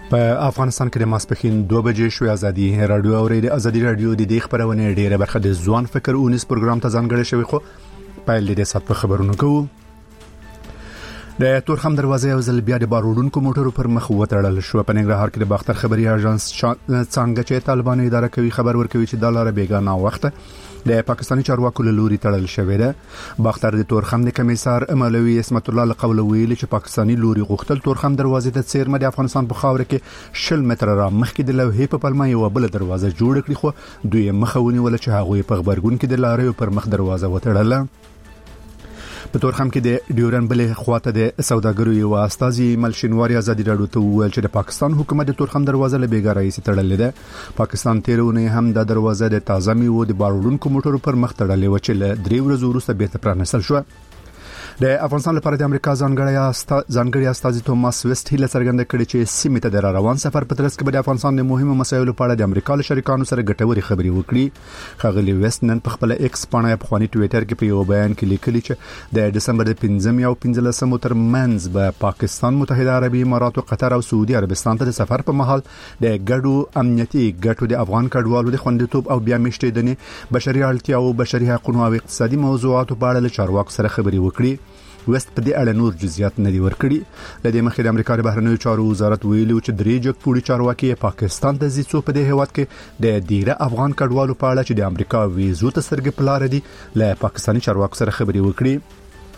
په افغانستان کې د ماسپښین 2 بجې شوې ازادي رادیو اوري د ازادي رادیو د دې خبرونه ډیره برخه د ځوان فکر اونیس پروګرام ته ځانګړی شوی خو په دې سات په خبرونو کوو د تورخم دروازه او زل بیا د بارودونکو موټرو پر مخ وتړل شو په ننګرهار کې د باختر خبري اژانس څنګه چې طالبان اداره کوي خبر ورکوي چې د لاره بیګانه وخت د پاکستاني چارواکو له لوري تړل شوې ده باختر د تورخم د کمیسار مولوي اسمت الله لقول ویلي چې پاکستاني لوري غوښتل تورخم دروازه ته څیرمه د افغانستان په خاور کې 10 متره را مخکې د لوحې په پلمه یو بل دروازه جوړ کړي خو دوی مخاوني ول چې هغه په خبرګون کې د لارې پر مخ دروازه وتړل په تورخم کې د ډیورن بلې خواته د سوداګرو یو استازي ملشنواري ازادي راډیو ته ویل چې د پاکستان حکومت د تورخم دروازه له بیګارۍ سره تړلې ده پاکستان تیرونه هم د دروازه د تازه میوه د بارودونکو موټرو پر مخ تړلې و چې له 3 ورځې وروسته بیرته پرانستل شو د افغانستان لپاره د امریکا ځانګړي استازي توماس ویسټ هیله څرګنده کړې چې سیمه ته د روان سفر په ترڅ کې د افغانستان د مهمو مسایلو په اړه د امریکا له شریکانو سره ګټوري خبري وکړي خغلی ویسټ نن په خپل ایکس باندې په خواني ټوئیټر کې په یو بیان کې لیکلي چې د دسمبر 15 او 15 ترمنځ به پاکستان متحده عربي امارات او قطر او سعودي عربستان ته د سفر په مهال د ګډو امنیتي ګټو د افغان کډوالو د خوندیتوب او بیا مشتیدنې بشري اړتیا او بشري حقوقو او اقتصادي موضوعاتو په اړه له چارواکو سره خبري وکړي وست په دې اړه نور جزئیات نه دي ورکړي د دې مخې د امریکا د بهرنیو چارو وزارت ویلي چې درې جګپوړي چارواکي پاکستان ته ځي په دې هیواد کې د ډیره افغان کډوالو په اړه چې د امریکا ویزو ته سترګې پلار دي له پاکستاني چارواکو سره خبري وکړي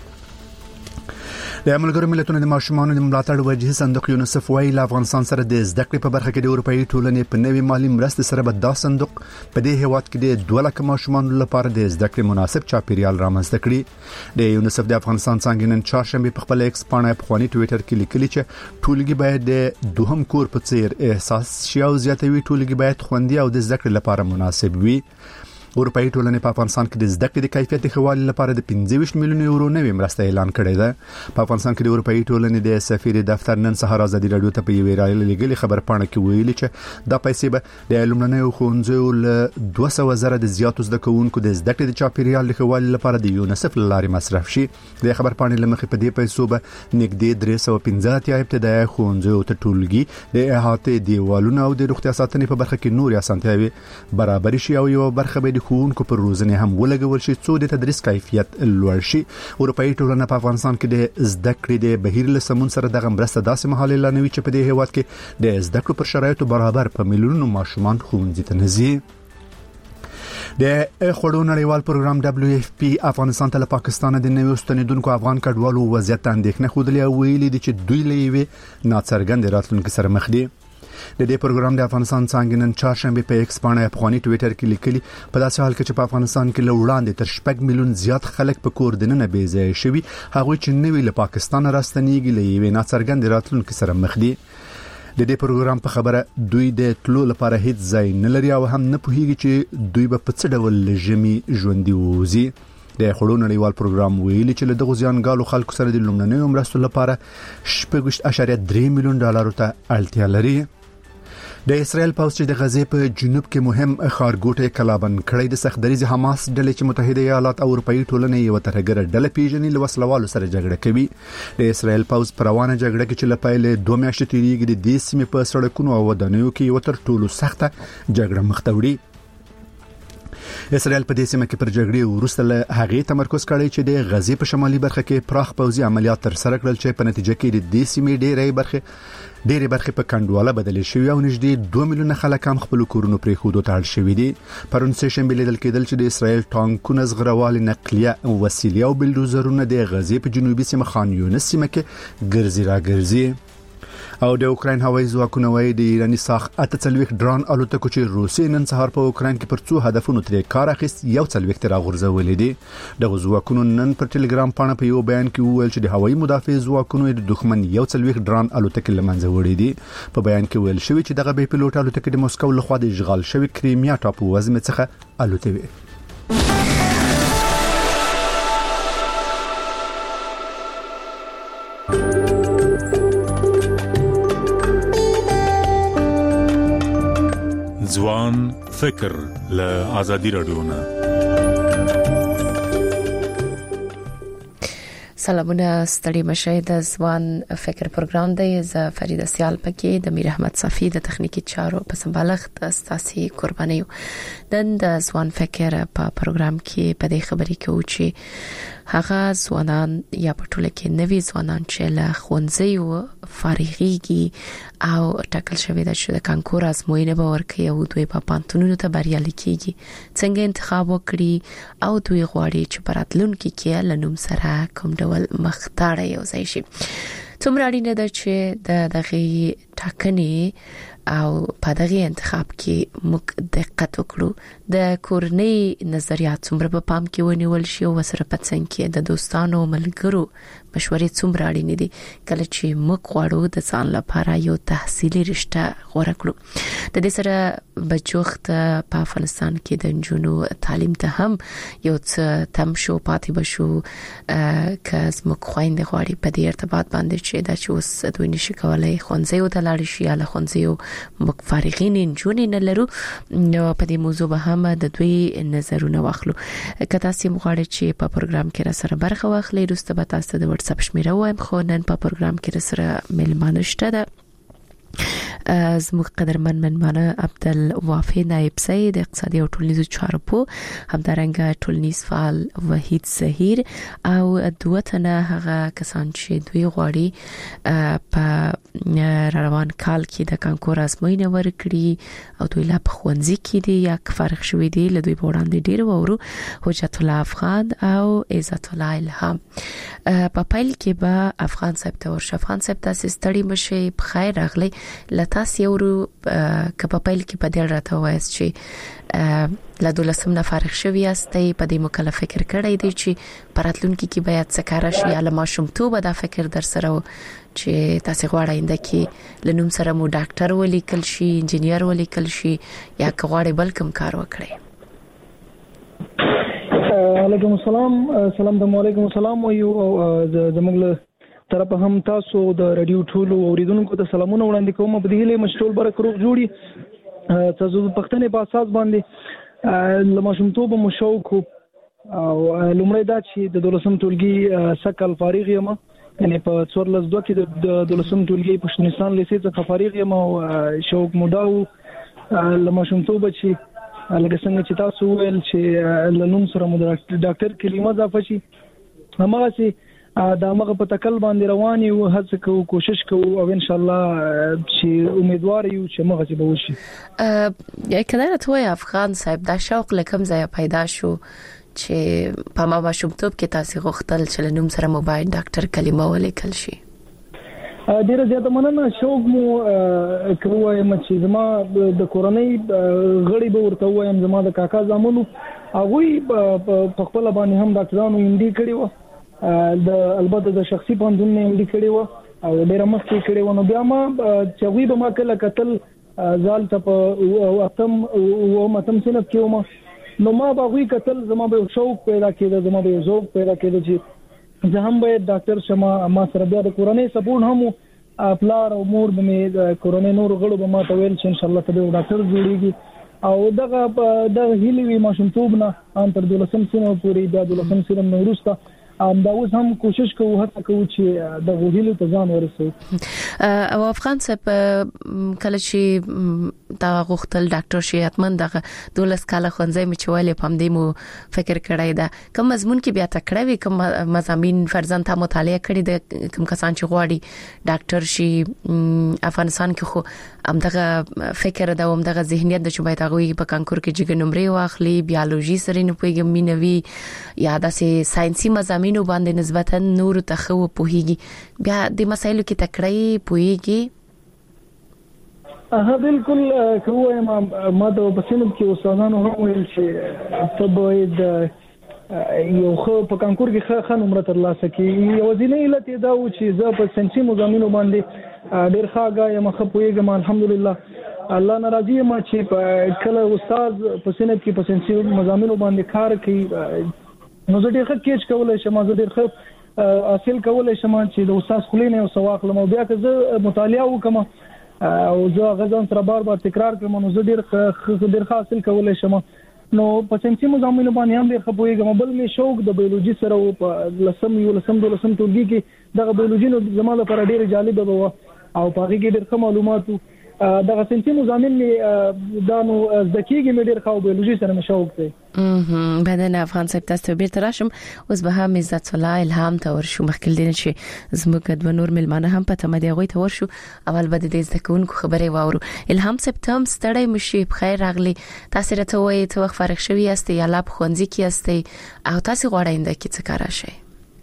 د ملګرو ملتونو د ماشومانو د ملاتړ وجهي صندوق یونیسف وايي له افغانستان سره د زده کړې په برخه کې د اروپאי ټولنې په نوي مالی مرستې سره به دا صندوق په دې هیواد کې د 2 لک ماشومانو لپاره د زده کړې مناسب چاپیریال رامنځته کړي د یونیسف د افغانستان څنګه نن چهارشنبه په خپل ایکس باندې په خواني ټوئیټر کې لیکلي چې ټولګي باید د دوهم کور په څیر احساس شي او زیاتوي ټولګي باید خوندي او د زده کړې لپاره مناسب وي اروپאי ټولنې په افغانستان کې د زده کړې د کیفیت ښهوالي لپاره د 25 میلیون یورو نوې مرسته اعلان کړې ده په افغانستان کې د اروپאי ټولنې د سفیر دفتر نن سهار ازادي راډیو ته په یوې رايله لګلې خبر پاڼه کې ویلي چې دا پیسې به د لومړنیو ښوونځیو له 200 زره د زیاتو زده کوونکو د زده کړې د چاپیریال ښهوالي لپاره د یونیسف لارې مصرف شي د خبر پاڼې لمخې په دې پیسو به نږدې 315 ابتدایي ښوونځیو ته ټولګي د احاطې دیوالونو او د روغتیا ساتنې په برخه کې نور اسانتیاوي برابر شي او یو برخه به ښوونکو پر روزنه هم ولګول شي څو د تدریس کیفیت لوړ شي اروپאי ټولنه په افغانستان کې د زده کړې د بهیر له سمون سره د مرسته داسې مهال اعلانوي چې په دې هیواد کې د زده کړو پر شرایطو برابر په میلیونونو ماشومان ښوونځي ته نه ځي د خړو نړیوال پروګرام WFP افغانستان ته له پاکستان د نوي ستنیدونکو افغان کډوالو وضعیت اندېښنه خوده ویلي دي چې دوی لوي ناڅرګند راتلونکو سره مخ دي د دې پروګرام د افغانستان څنګه نن چهارشنبه په ایکس باندې په خواني ټوئیټر کې لیکلي په داسې حال کې چې په افغانستان کې لوړاندې تر 6 میلیون زیات خلک په کور دننه بیځای شوي هغه چې نوې له پاکستان راستنیږي لوي ناڅرګند راتلونکو سره مخ دي د دې پروګرام په خبره دوی د تلو لپاره هیڅ ځای نه لري او هم نه پوهیږي چې دوی به په څه ډول لژمي ژوندۍ ووزي د خړو نړیوال پروګرام ویلي چې له دغه ځانګالو خلکو سره د لومړنیو مرستو لپاره 8.3 میلیون ډالر ته اړتیا لري د اسرائیل پوځ چې د غزې په جنوب کې مهم ښارګوټي کلابند کړي د سختدریز حماس ډلې چې متحده ایالات او اروپאי ټولنې یو ترګر ډله پیژنې له وسلوالو سره جګړه کوي د اسرائیل پوځ پر روانه جګړه کې چې لپاره 2 میاشتې تیریږي د دې سیمې په سړکونو او ودانیو کې یو تر ټولو سخته جګړه مخ ته وړي اسرائیل په دې سیمه کې پر جګړې وروسته له هغې تمرکز کړی چې د غزې په شمالي برخه کې پراخ پوځي عملیات تر سره کړل چې په نتیجه کې د دې سیمې ډېرې برخې په کنډواله بدلې شوې او نږدې 2 میلیونه خلک هم خپل کورونو پرې خودو ته اړ شوي دي پرون سیشن بلیدل کېدل چې د اسرائیل ټانکونه زغروال نقلیه او وسیلې او بلډوزرونه د غزې په جنوبي سیمه خان یونس سیمه کې ګرځي راګرځي او د اوکراین هوایي ځواکونه وايي د ایراني ساخ 48 ډرون الوتکو چې روسي نن سهار په اوکراین کې پر څو هدفونو ترې کار اخیست یو څلويخت راغورځولې دي د ځواکونو نن پر ټلګرام باندې په یو بیان کې وویل چې د هوایي مدافع ځواکونو د دښمن یو څلويخت ډرون الوتکې لمنځه وړي دي په بیان کې ویل شوی چې دغه بې پیلوټ الوتکې د مسکو لخوا د اشغال شوی کریمیا ټاپو وزمه څخه الوتوي ځوان فکر له ازادي راډیو نه سلامونه ستړي مشه د ځوان فکر پروګرام دی ز فریده سیال پکې د میر احمد صفی د تخنیکی چارو په سمبالښت استاسي قرباني د ځوان فکر په پروګرام کې په دې خبرې کوي چې هغه ځوانان یا په ټوله کې نوي ځوانان چې له ښوونځي فارغيږي او ټاکل شوی د چې د کانکور ازموینه به ورکړي او دوی په پانتونونو ته بریالي کیږي څنګه انتخاب وکړي او دوی غواړي چې پراتلونکو کې لنوم سره کوم ډول مختاره یو ځای شي څومره اړینه ده چې د دغه ټاکنې او په دغه انتخاب کې موږ دقت وکړو د کورنۍ نظریات څومره په پام کې ونیول شي او سره پڅنګ کې د دوستانو ملګرو مشورې څومره اړینې دي کله چې موږ غواړو د ځان لپاره یو تحصیلي رشته غوړه کړو د دې سره بچوخت په افغانستان کې د جنو تعلیم ته هم یو څه تم شو پاتې بشو کز موږ خويندې غواړي په دې ارتباط باندې چې د چوس دوی نشي کولای خونځي او د لاړ شي یا خونځي موږ فارغین جون نه لرو نو په دې موضوع به هم د دوی نظرونه واخلو کله چې مغواړي چې په پروګرام کې را سره برخه واخلي روسته به تاسو د واتس اپ شمیره وایم خو نن په پروګرام کې را سره ملمانه شته ده زموږ قدرمن منمانه عبدالوافي نائب سید اقتصادي او ټولنیزو چارو په همدارنګه ټولنیز فعال وحید زهیر او دوتنه هغه کسان چې دوی غواړي په روان کال کې د کانکور ازموینه ورکړي او دوی لا په ښوونځي کې دي یا فارغ شوي دي له دوی په وړاندې ډیر وورو حجت الله افغان او عزت الله الهام په پایل کې به افغان صاحب ته ورشه افغان صاحب تاسو ستړي مشي په خیر راغلی لتاس یو کپ پایل کې په دې راته وایس چې لا دولسم نه فارغ شوی استي په دې مکلف فکر کړی دی چې پراتلونکو کې باید سکاره شي یا ماشومتوب دا فکر در سره چې تاسو غواړئ انده کې لنوم سره مو ډاکټر ولیکل شي انجنیر ولیکل شي یا غواړئ بل کوم کار وکړئ علیکم السلام علیکم السلام یو زموږ طرف هم تاسو د رادیو ټولو اوریدونکو ته سلامونه وړاندې کوم په دې هله مشټول برکروغ جوړي تاسو په پښتنې په اساس باندې لمشمتوب مو شوق او لمړی دا چې د دولسم ټولګي سکل فارغ یم یعنی په 1402 کې د دولسم ټولګي په شنستان لیسې څخه فارغ یم او شوق مو دا لمشمتوب چې لکه څنګه چې تاسو ویل چې لنوم سره مو ډاکټر کلمه اضافه شي همغه چې دا موږ په تکل باندې روان یو هڅه کوو کوشش کوو او ان شاء الله چې امیدوار یو چې موږ چې به وشي یا کله راته افغان صاحب دا شوق لکم ځای پیدا شو چې په ما ماشومتوب کې تاسو غوښتل چې نوم سره موبایل ډاکټر کلمه ولیکل شي ډیره زیاته مننه شوق مو کوم چې زما د کورنۍ غړي به ورته وایم زما د کاکا زامنو هغه په خپل باندې هم ډاکټرانو انډي کړی و د البته د شخصي پاندون نه انډي کړی و او ډیره مخکې کړی و نو بیا ما چې وی به ما کله قتل ځال ته په اتم صنف کې و نو ما به وی قتل زما به شوق پیدا کېده زما به ذوق پیدا کېده چې زه هم به ډاکټر شمه ما سره بیا د کورنۍ سپورټ هم پلار او مور به مې کورنۍ نور غړو به ما ته ویل چې ان شاء الله ته ډاکټر جوړیږي او دغه د هیلوي ماشومتوب نه ان تر دولسم سنه پورې د دولسم سنه نه وروسته دا اوس هم کوشش کوو هڅه کوو چې د غوښتلو ته ځان ورسوي او افغان صاحب کله چې دا غوښتل ډاکټر شي اتمن دغه 12 کاله خونځي مچوالې پم دې مو فکر کړی دا کوم مضمون کې بیا تکړه وي کوم مضامین فرزند ته مطالعه کړی د کوم کسان چې غواړي ډاکټر شي افغانستان کې خو همدغه فکر دا همدغه ذهنیت د چې باید هغه په کانکور کې جګ نمرې واخلي بیولوژي سره نه پوهیږي مینوي یا د ساينسي مضامین نو باندې نسبتا نور ته خو پوهیږي بیا د مسایلو کې تکړه پوهیږي بالکل کوم ما د بسنب کې استادانو هم ویل چې تبعید یو خو په کانکور کې ښه نمره ترلاسه کړي یو ځینې علت دا و چې زه په سنسي مضامینو باندې ډېر ښه یم ښه پوهیږم الحمدلله الله ناراضي ما چې په کله استاد په سنب کې په سنسي مضامینو باندې کار کوي نو زه ډېر ښه کېچ کولای شم زه ډېر ښه حاصل کولای شم چې د استاد خلینه او سواخ لمو بیا که زه مطالعه وکم او زه غزان سره بار تکرار کوم نو زه ډېر ښه حاصل کولای شم نو په ساينسي مضامینو باندې هم ډېر خبرېږم بل مې شوق د بیولوژي سره په لسم ټولګي کې د بیولوژي نو زموږ لپاره ډېر جالب و او په هغه کې ډېر ښه معلومات د ساينسي مضامین مې دا نو ځکهږي مې ډېر خو بیولوژي سره مې شوق دی بعدين افغان صاحب تاسو به تراشم اوس به هم عزت الله الهام ته ورشو مخکې دین شي زموږ د نور ملمانه هم په تمه دی غوي ته ورشو اول به د ځکهونکو خبره واورو الهام صاحب تم ستړی مشي بخیر راغلی تاسو راته وایي ته وخت فارغ شوی یاستئ یا لاب خوندې کې یاستئ او تاسو غواړئ د کی څه کار شي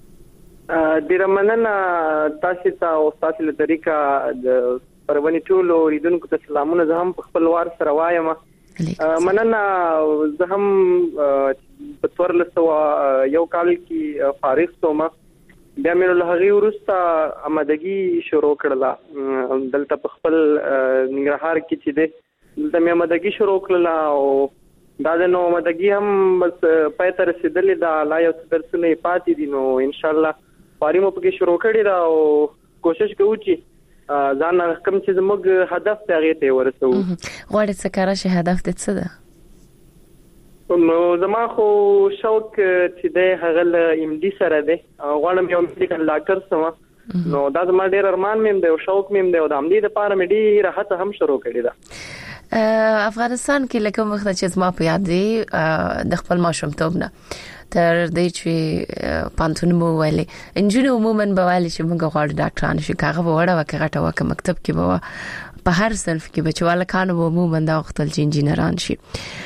ډیر مننه تاسو ته او تاسو له طریقه د پرونی ټول اوریدونکو ته سلامونه زه هم خپل وار سره وایم مننه زه هم په تور لسو یو کال کې فارغ شوم بیا مې له هغه ورسته آمادګي شروع کړله دلته په خپل ننګرهار کې چې ده دلته مې آمادګي شروع کړله او دا د نو آمادګي هم بس پای ته رسیدلې ده لا یو څه درسونه پاتې دي نو ان شاء الله پاري مو پکې شروع کړی دا او کوشش کوو چې ځان کوم چې زموږ هدف ته غوته ورسو غواړئ څه کار شي هدف دې څه ده نو زما خو شوق چې د هغه ام ډي سره ده غواړم یو میډیکل ډاکټر سم نو دا زما ډېر ارمان مې دی او شوق مې دی او د ام ډي لپاره مې ډېر هڅه هم شروع کړې ده افغانستان کې لکه وخت چې زما په یاد دی د خپل ماشومتوب نه تر دې چې پانتون مو ویلې انجینر عموما به ویلې چې موږ غواړو ډاکټران شو کاغه وړه وکړه وکړه مکتب کې به په هر صنف کې بچواله کانو عموما دا وختل چې انجینران شي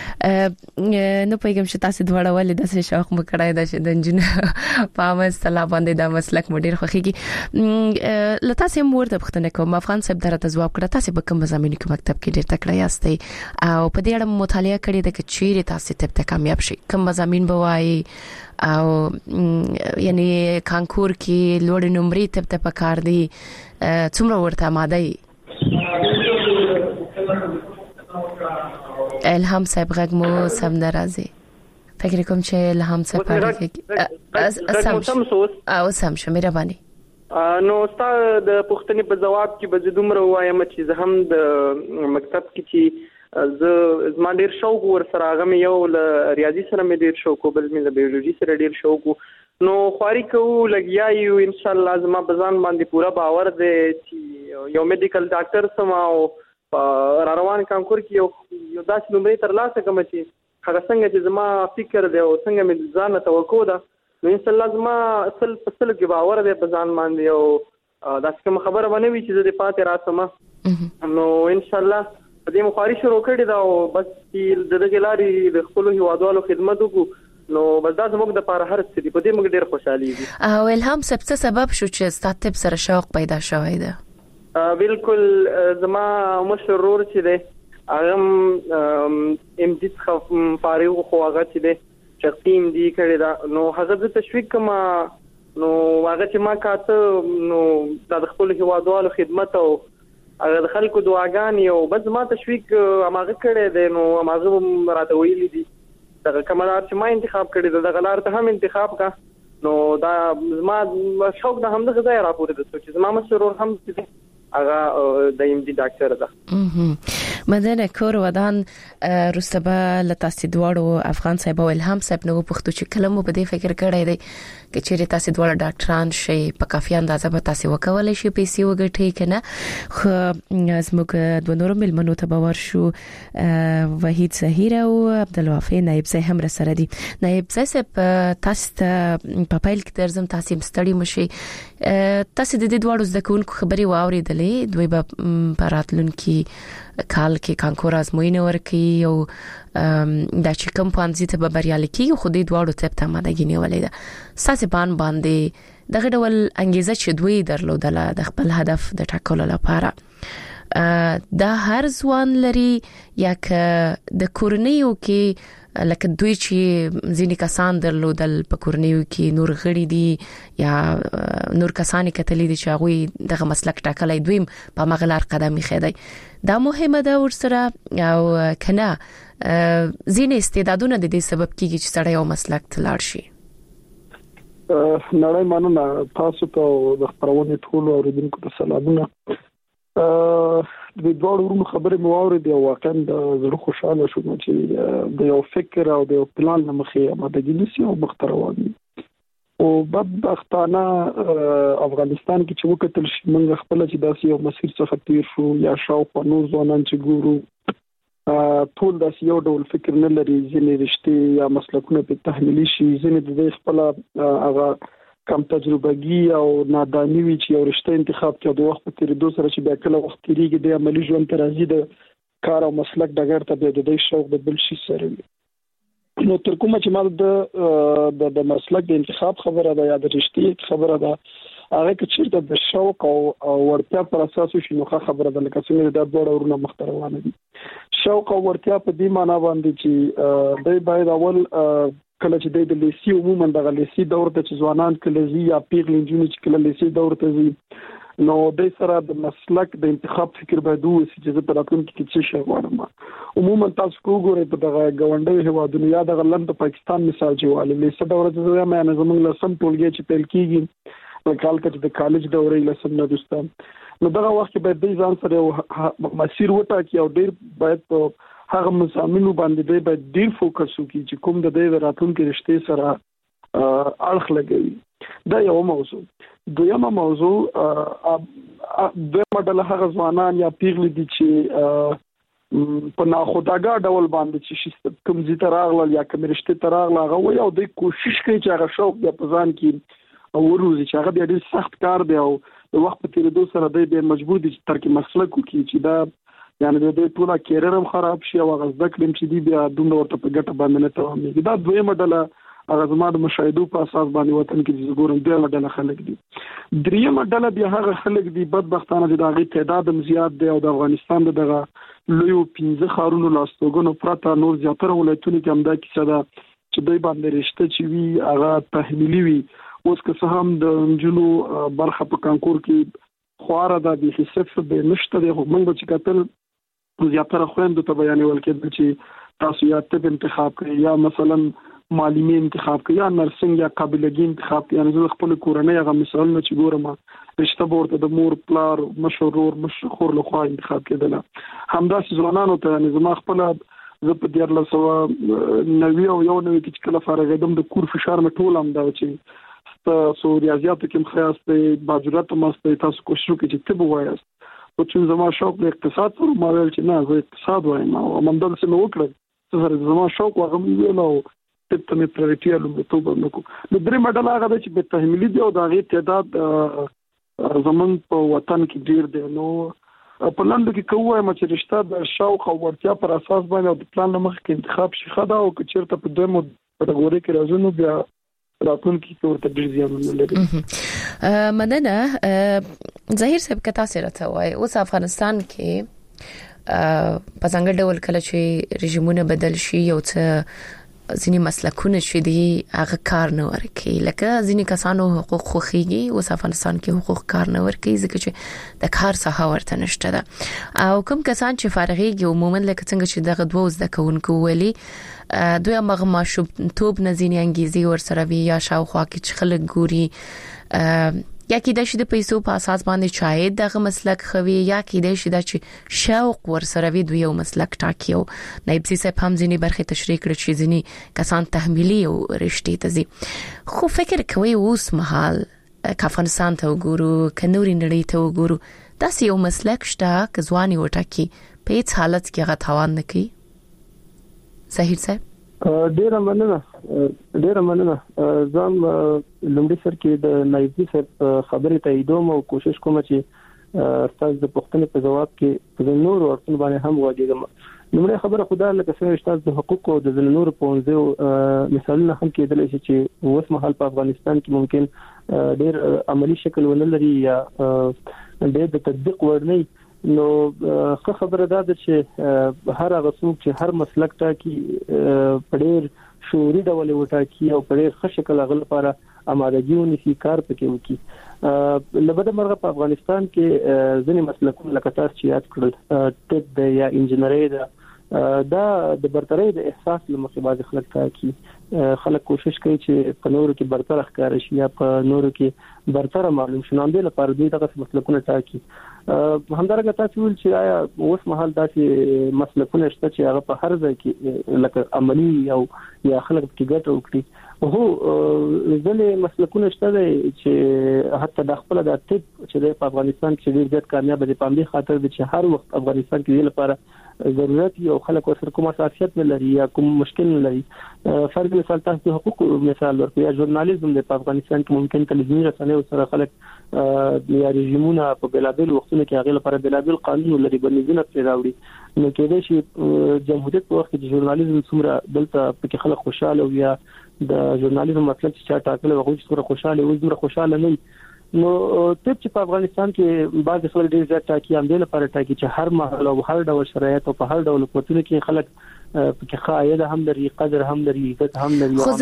نو پیغام چې تاسو دواړه ولې د څه شوق مو کړای دا چې د انجینر په مستلا باندې دا مسلک مدیر خوخيږي لته سم ورته پښتنه کوم افغان صاحب درته جواب کړه تاسو به کوم زمینی کې مکتب کې ډیر تکړه یاستئ او په دې اړه مطالعه کړې ده چې چیرې تاسو ته کامیاب شي کوم زمين به وایي او یعنی کانکور کې لوړ نمرې ته پکار دي څومره ورته ماده الهام صاحب غږ مو سم ناراضي فکر کوم چې الهام صاحب او سم شو مهرباني نو استاد د پښتني په جواب کې به دومره وایم چې زه هم د مکتب کې چې زما ډیر شوق ور سره غم یو ل ریاضي سره مې ډیر شوق بل مې د بیولوژي سره ډیر شوق نو خواري کوو لګیا یو ان شاء الله زما بزان باندې پورا باور دی چې یو میډیکل ډاکټر سم او روان کانکور کې یو داسې نمرې تر لاسه کوم چې هغه څنګه چې زما فکر دی او څنګه مې ځان توقع ده نو ان شاء الله زما اصل کې باور دی په ځان باندې او داسې کوم خبره باندې وی چې د پاتې راسمه نو ان شاء الله په دې مخاري شروع کړی دا او بس د دغه لارې د خپل هیوادوالو خدمت وکړو نو بس دا زموږ د لپاره هر څه دی په دې موږ ډېر خوشحالي دي او الهام سبب شو چې ستاسو سره شوق پیدا شوی دی بالکل زما مشرور چې دی هغه ام دي فارغ خو هغه چې دی چې ټیم دی کړی دا نو هغه د تشویق کما نو هغه چې ما کاته نو د خپل هیوادوالو خدمت او هغه د خلکو دعاګانې او بس ما تشویق هغه کړی دی نو هغه راته ویلي دي دا کوملار چې ما انتخاب کړی دا غلار ته هم انتخاب کا نو دا زما شوق د هم د غځای راپورې د چې زما مسرور هم هغه د ام دي ډاکټر ده مدنه کور ودان رستبه لتاسې دواړو افغان صاحب او الهام صاحب نو پښتو چې کلمو په دې فکر کړی دی چې چیرې تاسو دواړه ډاکټران شي په کافي اندازه به تاسو وکولای شي پیسې وګټئ کنه خو زموږ د نورو ملمنو ته باور شو وحید زهیر او عبدالوافي نائب زه هم سره دي نائب زه تاسو په پایل کې درځم تاسو مستړی مشي تاسو د دې دواړو ځکهونکو خبري واوریدلې دوی به پراتلونکي کال کې کانکور ازموینه ورکړي او د چکم پانځي ته به بریالي کیږي خو دې دواړو ته ته ماده غنیولې ده ساسي باندې دغه ډول انګیزه چې دوی درلودله د خپل هدف د ټاکلو لپاره دا هر ځوان لري یا د کورنیو کې لکه دوی چې ځینې کسان درلودل په کورنیو کې نور غړي دي یا نور کسان کتلې دي چې هغه دغه مسلک ټاکلای دوی په مغلار قدم خېدای دا مهمه ده ورسره او کنه ځینې استعدادونه د دې سبب کیږي چې سړی یو مسلک ته لاړ شي نړۍ مننه تاسو ته د خبرونه ټول اوریدونکو ته سلامونه د دوه ورونو خبرې مو واورېدې او واقعا د زړه خوشاله شوم چې د یو فکر او د یو پلان مخې آمادګي نشي او مختروان او بدبختانه افغانستان کې چې وکتل شي موږ خپل چې داسې یو مسیر څخه تیر شو یا شاوخوا نور ځوانان چې ګورو ټول داسې یو ډول فکر نه لري ځینې رښتې یا مسلکونه په تحمیلي شي ځینې د دې خپل هغه کم تجربهګي او نادانی وی چې یو رښتې انتخاب کې د وخت په تیریدو سره چې بیا کله وخت تیریږي د عملی ژوند ته راځي د کار او مسلک ډګر ته د دې شوق د بل شي سره وي نو تر کومه چې ما د مسلک د انتخاب خبره ده یا د رښتې خبره ده هغه کې چې د شوق او ورتیا پر اساس شي نو خبره ده لکه څنګه د دوه ورونو مختروانه دي شوق او ورتیا په دې معنی باندې چې دوی باید اول کله چې د لیسي عموما د لیسي دور ته چې ځوانان کله زی یا پیغلې جون چې کله لیسي دور ته زی نو د سره د مسلک د انتخاب فکر باید وسی چې په راتلونکي کې څه شي غواړم عموما تاسو وګورئ په دغه غونډې هوادونو یا د لند پاکستان مثال جوړه لیسي دور ته زما نه زموږ لسم ټولګي چې پیل کیږي نو کال کې د کالج دورې لسم نه دوستان نو دغه وخت باید د ځان سره مسیر وټاکي او ډیر باید هغه مزامینو باندې دی باید ډیر فوکس وکړي چې کوم د دې راتلونکي رشتې سره اړخ لګوي دا یو موضوع دویمه موضوع د مدله هغه ځوانان یا پیغلې دي چې په ناخودآګاه ډول باندې چې کوم ځای ته راغلل یا کوم رشتې ته راغله هغه وي او د کوشش کوي چې هغه شوق بیا په ځان کې او وروزي چې هغه ډیر سخت کار دی او د وخت په تیریدو سره دی مجبور دي چې ترک مسلک وکړي چې دا یعنی د دې ټول کیریئر هم خراب شي او هغه ځکه چې دی بیا دومره ورته په ګټه باندې نه توامي دا دویمه ډله هغه زما د مشاهدو په اساس باندې وطن کې ګورم دویمه ډله خلک دي دریمه ډله بیا هغه خلک دي بدبختانه چې د هغه تعداد هم زیات دی او د افغانستان دغه لوی 15 خارونو لاستوګونو پرته نور زیاتره ولایتونو کې هم دا کیسه ده چې دوی باندې رشته چې وی هغه تحمیلي وي اوس که څه هم د جنو برخه په کانکور کې خواره ده به حساب به نشته د موږ چې کتل زیاتره خويندو ته بیانول کېدل چې تاسو یا طب انتخاب کړئ یا مثلا معلمي انتخاب کړئ یا نرسنګ یا قابلیت انتخاب کړئ یعنی زه خپل کورنۍ هغه مثالونه چې ګورم رشته ورته د مور پلار مشهور مشهور لخوا انتخاب کېدل همداسې ځوانانو ته یعنی زما خپل زه په 1990 او یو نوې کې کله فارغېدم د کور فشار مې ټول هم دا چې تاسو ریاضیاتو کې مخیاسته باجرات ماسته تاسو کوشش وکړئ چې طب وایاست او چې زما شوق د اقتصاد پر ما ویل چې نه زه اقتصاد وایم او مندل څه نو وکړم چې زما شوق هغه ویل او ته مې پرېټیا لومړیتوب نکو نو درې مډل هغه چې په تحمیلي دی او د هغه تعداد زمون په وطن کې ډیر دی نو په لاندې کې کومه چې رشتہ د شوق او ورتیا پر اساس باندې او د پلان مخ کې انتخاب شي خدا او چې چیرته په دوه کټګوري کې راځو نو بیا راتلونکي کې ورته ډیر زیانونه لري مننه ظاهر صاحب کتا سره ته وای اوس افغانستان کې په څنګه ډول کله چې رژیمونه بدل شي او څه ځینی مسلکونه چې دی هغه کار نه ورکي لکه ځینی کسانو حقوق خوخيږي او افغانستان کې حقوق کار نه ورکي ځکه چې د کار څخه ورته نشته ده او کوم کسان چې فارغيږي عموما لکه څنګه چې دغه دوه زده کوونکو ویلي دوی هغه ماشوب توپ نزینی انګیزي ورسره وی یا شاوخوا کې چې خلک ګوري یا کې د شې د پیسو په اساس باندې شاید دغه مسلک خوي یا کې د شې د شوق ورسره وی دوی یو مسلک ټاکیو نایب سي صاحب هم ځینی برخه تشریح کړ چې ځینی کسان تحمیلي او رشتې ته زی خو فکر کوي اوس مهال افغانستان ته وګورو کنوري نړۍ ته وګورو دا یو مسلک شته ک ځواني وټاکي په هیڅ حالت کې هغه توان نه کوي ظاهر صاحب ډیر مننه ځم لومړي سر کې د نایبي سر خبرې ته ایدوم او کوشش کوم چې تاسو د پوښتنې په جواب کې د نور ورته باندې هم واجبم لومړی خبره خدای لکه څنګه تاسو د حقوق او د نور په ونځو مثالونه هم کېدل چې اوس مهال په افغانستان کې ممکن ډیر عملی شکل ولري یا ډیر د تطبیق ورني نو خبره دا ده چې هر هغه څوک چې هر مسلک ټاکي پډیر شوري ډول وټاکي او پډیر ښه شکل غل لپاره آمادګي ونیسي کار پکې وکي لبد مرغه په افغانستان کې ځینې مسلکونه لکه تاسو چې یاد کړل طب یا انجینري دا د برتري د احساس لمخې باز خلک ټاکي خلک کوشش کوي چې په نورو کې برتر ښکار شي یا په نورو کې برتر معلوم شي نو د لپاره دوی دغه مسلکونه ټاکي همدارنګه تاسو ول چې آیا اوس مهال داسې مسلکونه شته چې هغه په هر ځای کې لکه عملی او یا خلک کې ګټه وکړي هو ځلې مسلکونه شته چې حتی د خپل د طب چې په افغانستان کې ډېر زیات کامیاب دي په دې خاطر چې هر وخت افغانستان کې لپاره ضرورت یو خلک ورسره کوم اساسیت نه لري یا کوم مشکل نه لري فرض مثال تاسو حقوق مثال ورکړئ یا ژورنالیزم د افغانستان کې ممکن تلویزیوني رسنۍ سره خلک یا رژیمونه په بلابل وختونو کې هغه لپاره بلابل قانون لري بنځونه پر راوړي نو کېدای شي جمهوریت په وخت کې ژورنالیزم څومره دلته په خلک خوشاله او یا د ژورنالیزم مطلب چې ټاکل وغوښ څومره خوشاله او څومره خوشاله نه نو ته چې په افغانستان کې بعض خلک ډېر زیات ټاکي هم د لپاره ټاکي چې هر محل او هر ډول شرایط او په هر ډول حکومتونو کې خلک په خایده هم لري قدر هم لري عزت هم لري خو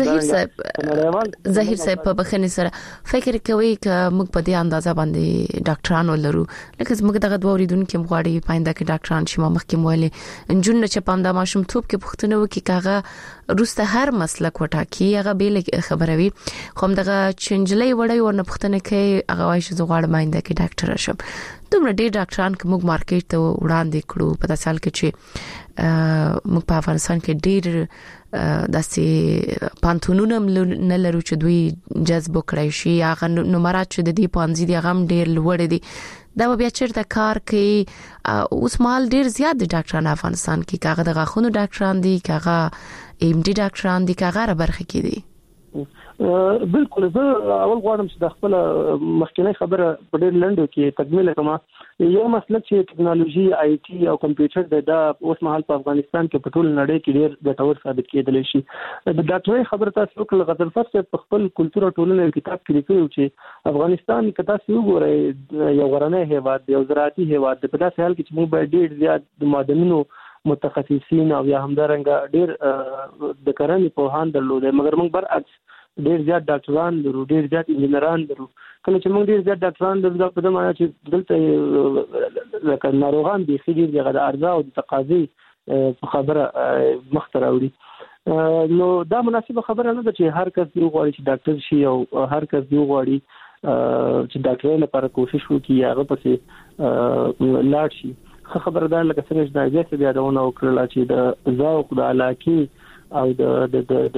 ظاهر صاحب په بخنه سره فکر کوي چې موږ په دې اندازه باندې ډاکټرانو لرو لکه موږ دغه دوه اوریدونکو مغواړي پاینده کې ډاکټران چې ما مخکې مولې انجن چې پاندا ماشوم توپ کې پښتنه وکي کاغه روسته هر مسلک وټاکي هغه بیل خبروي خو دغه چنجلې وړي ورنه پښتنه کې هغه وایي چې زغړ ماینده کې ډاکټر شم دومره ډېر ډاکټران کوم مارکیټ ته وړاندې کړو په داسې حال کې چې موږ په افغانستان کې ډېر داسې پانتونونه نه لرو چې دوی جذب کړی شي هغه نمرات چې د دې پانځي دی هغه ډېر لوړ دي دا بیا چیرته کار کوي اوس مال ډېر زیات د ډاکټرانو افغانستان کې کاغه د غاښونو ډاکټران دي کاغه ایم ډي ډاکټران دي کاغه برخه کې دي بالکل زه اول غواړم چې د خپل مخکنی خبره په ډېر لنډو کې تکمیل کړم یو مسله چې ټکنالوژي آی ټي او کمپیوټر د اوس مهال په افغانستان کې په ټول نړۍ کې ډېر ګټور ثابت کېدلی شي د ډاکټرۍ خبره تاسو وکړه غضنفر صاحب په خپل کلتور او ټولنې کتاب کې لیکلی چې افغانستان کې تاسو وګورئ یو غرنی هیواد یو زراعتي هیواد په داسې حال کې چې موږ باید ډېر زیات د معدنونو متخصصین او یا همدارنګه ډېر د کرنې پوهان درلودل مګر موږ برعکس ډېر زیات ډاکټران لرو ډېر زیات انجنیران لرو کله چې موږ ډېر زیات ډاکټران لرو په دې معنی چې دلته لکه ناروغان دي چې دغه د ارزاو او د تقاضي خبره مختره وړي نو دا مناسبه خبره نه ده چې هر کس یو غواړي چې ډاکټر شي او هر کس یو غواړي چې ډاکټرۍ لپاره کوشش وکړي هغه پسې لاړ شي خبردار لکه څنګه چې د اجازه یادونه وکړه چې د ذوق د علاقه او د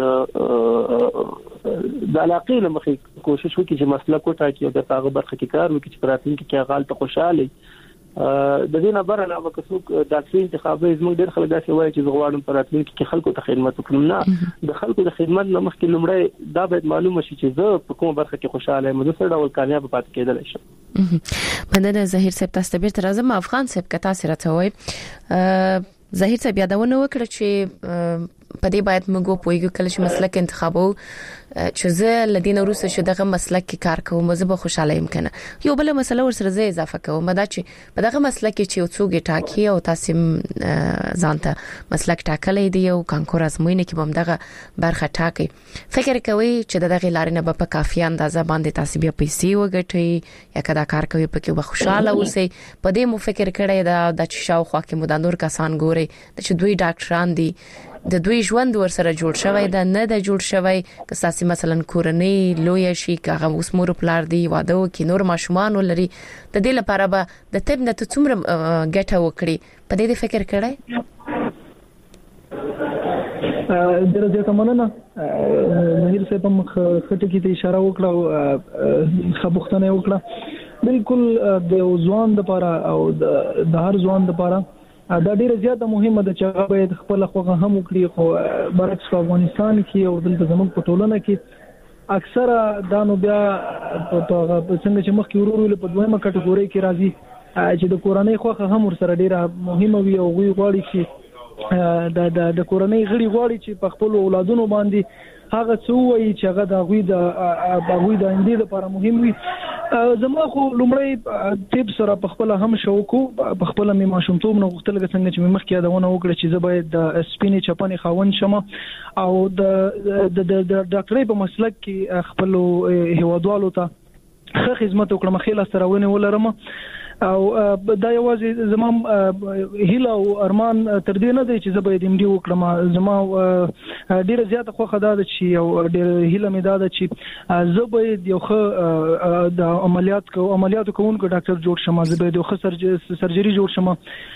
علاقې لمخې کوشش وکړي چې مسلک وټاکي او د هغه برخه کې کار وکړي چې پراتین کې غال ته خوشاله د دې نه بره نه وکړو ډاکټري انتخابي زموږ ډېر خلک داسې وایي چې زغواړم پراتین کې خلکو ته خدمت وکړم نه د خلکو د خدمت نه مخکې لومړی دا باید معلومه شي چې زه په کومه برخه کې خوشاله یم زه څه ډول کامیاب پاتې کېدلی شم بنده ظاهر صاحب تاسو بیرته راځم افغان صاحب کتا سره ته وای ظاهر صاحب یادونه وکړه چې په دې باید موږ پوهیږو کله چې مسلک انتخابو چې زه لدین وروسته چې دغه مسلک کې کار کوم زه به خوشاله یم کنه یو بل مسله ورسره زه اضافه کوم دا چې په دغه مسلک کې چې څوک ټاکي او تاسو ځانته مسلک ټاکلې دی او کانکور ازموینه کې هم دغه برخه ټاکي فکر کوي چې دغه لارې نه په کافي اندازه باندې تاسو بیا پیسې وګټي یا کدا کار کوي په کې به خوشاله اوسئ په دې مو فکر کړی دا د شاوخوا کې مو د نور کسان ګوري چې دوی ډاکټران دي د دوی ژوند ورسره جوړ شوی دا نه د جوړ شوی که ساسي مثلا کورنۍ لوی شي کاغه اوس مور پلار دی واده وکي نور ماشومان ولري د دې لپاره به د طب نه څومره ګټه وکړي په دې فکر کړئ درته مننه مهیر صاحب هم خټه کې ته اشاره وکړه خبرونه وکړه بالکل د ځوان لپاره او د هر ځوان لپاره دا ډیره زیاته مهمه ده چې باید خپل خوغه هم وکړي خو برعکس په افغانستان کې او دلته زموږ په ټولنه کې اکثره دا نو بیا په څنګه چې مخکې ورور په دویمه کټګوري کې راځي چې د کورنۍ خوغه هم ورسره ډیره مهمه وي او غواړي چې د کورنۍ غړي غواړي چې په خپل اولادونو باندې هغه څه وایي چې هغه د غوي د اندې لپاره مهم وي زما خو لومړی طب سره په خپل هم شوکو په خپل می ماشومتوب نو غوښتل څنګه چې مخکې یادونه وکړه چې زه باید د سپینې چپنې خاوند شم او د ډاکټرۍ په مسلک کې خپل هیوادوالو ته ښه خدمت وکړم خیال سره ونه ولرم او دا یوازې زمام هیله او ارمان تر دې نه دی چې زه به دې مډي وکړم. زما ډیره زیاته خوخه ده چې یو ډیره هیله مې ده چې زه به یو ښه د عملیاتو کوونکو ډاکټر جوړ شم، زه به یو ښه سرجري جوړ شم.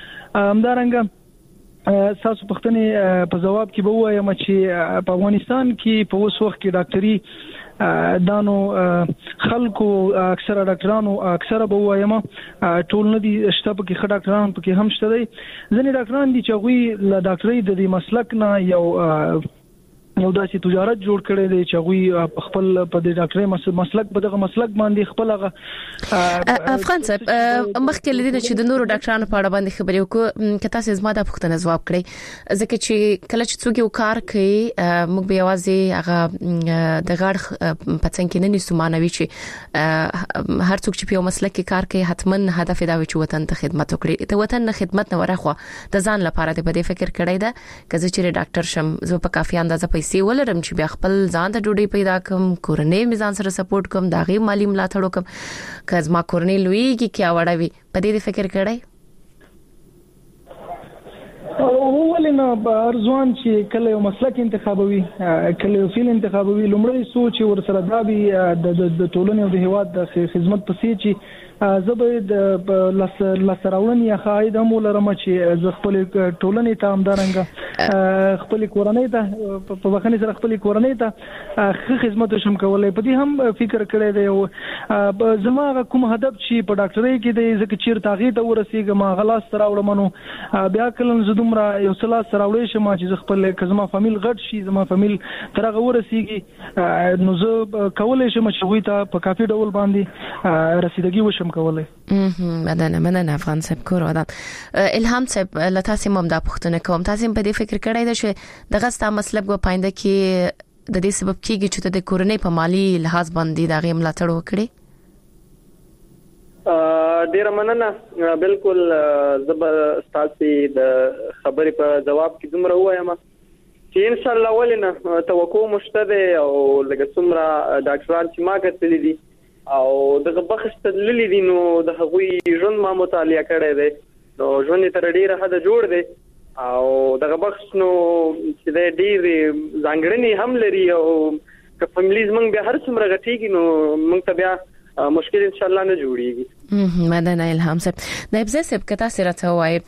همدارنګه تاسو پښتنې په جواب کې به وایم چې په افغانستان کې په اوس وخت کې ډاکټري دانو خلکو اکثره ډاکټرانو اکثره به وایم ټول نه دي شته په کې ډاکټران په کې هم شته دي. ځینې ډاکټران دي چې غوي له ډاکټري د دې مسلک نه یو داسې تجارت جوړ کړی دی چې غوي خپل په دې ډاکټري مسلک په دغه مسلک باندې خپل افغان صاحب مخکې لدی چې د نورو ډاکټرانو په اړه باندې خبرې وکړو کته زما د پوښتنه جواب کړی ځکه چې کله چې څوک یو کار کوي موږ به یوازې هغه د غاړ پڅن کې نه نسو مانوي چې هر څوک چې په یو مسلک کې کار کوي حتما هدف دا وي چې وطن ته خدمت وکړي. ته وطن نه خدمت نه ورخوا د ځان لپاره د بده فکر کړی دا کزه چې ډاکټر شم زه په کافي اندازه ولرم چې بیا خپل ځان ته ډوډۍ پیدا کوم، کورنۍ میزان سره سپورټ کوم، داغي مالی ملاتړ وکم. کز ما کورنۍ لویږي کیا وړوي په دې فکر کړی ولنه ارزوان چې کله یو مسلک انتخابوي کله یو فیل انتخابوي لومړی سوچ ورسره دا وي د ټولنې او د هیواد د خدمت پسې چې زبې د لسراونی خاید هم ولرم چې ز خپل ټولنې ته همدارنګه خپل کورنۍ ته په وخت سره خپل کورنۍ ته خدمت شم کولای. په دې هم فکر کړی دی او زما کوم هدف چې په ډاکټرۍ کې د ځکه چیر تاغې ته ورسېږم غلاس سره وړمنو بیا کله زدومره یو سلا سره وړې شم چې خپل کزما فامیل غټ شي زما فامیل ترغه ورسېږي نو زه کولای شم چې وي ته په کافي ډول باندې رسیدګي وشم کولای. مننه افغان صاحب کور ودان. الهام صاحب لته سیمم د پښتنه کوم تاسو په دې فکر کړی دا چې دغه ستا مسلک و پاینده کې د دې سبب کیږي چې د کورنۍ په مالی لحاظ باندې دا غي ملاتړ وکړي. ډیر مننه بالکل زبر استاسي د خبرې په جواب کې دومره وایم چې ان شاء الله ولنه توقع مشته او لکه څومره ډاکټران چې ما کتلې دي او دغه بخښ تدللی دي نو د هغوی ژوند ما مطالعه کړی دی نو ژوند تر ډیره حد جوړ دی او دغه بخښ نو چې د ډیر ځانګړنې هم لري او که فیملیز موږ به هر څومره غټیږي نو موږ ته بیا مشکل ان شاء الله نه جوړیږي. مننه الهام صاحب. نایب صاحب کته سره ته وای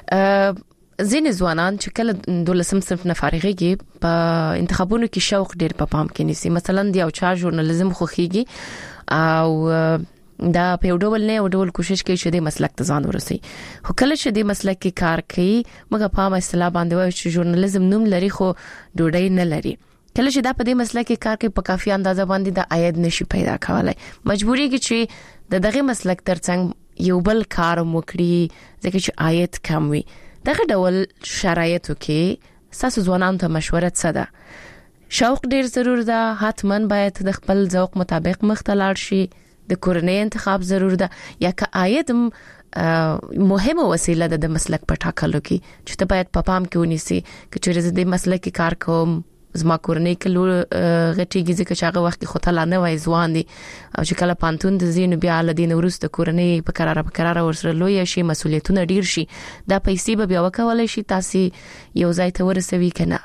ځینې ځوانان چې کله 12 صنف نه فارغيږي په انتخابونو کې شوق ډیر په پام کې نیسي مثلا دی او چا ژورنالیزم خوخيږي او دا په یو ډول نه یو ډول کوشش کوي چې د مسلک ته ځان ورسي خو کله چې د مسلک کې کار کوي موږ په اصطلاح باندې وایو چې ژورنالیزم نوم لري خو ډوډۍ نه لري. کله چې دا په دې مسلک کې کار کوي په کافي اندازه باندې د عاید نشي پیدا کولای مجبوري کې چې د دغه مسلک ترڅنګ یو بل کار وکړي ځکه چې عاید کم وي. دغه ډول شرایطو کې تاسو ځوانانو ته مشوره څه ده؟ شوق ډیر ضرور ده حتما باید د خپل ذوق مطابق مختلار شي د کورنۍ انتخاب ضرور ده یا که عاید مهمه وسیله ده د مسلک په ټاکلو کې چې ته باید په پام کې ونیسي چې چیرې د مسلک کې کار کوم زما کورنۍ کلو غټیږي ځکه چې هغه وخت خو ته لا نه وای ځوان دي او چې کله پانتون د زین بیا لدین ورسته کورنۍ په قرار ورسره لوی شي مسولیتونه ډیر شي دا پیسې به بیا وکولای شي تاسو یو ځای ته ورسوي کنه.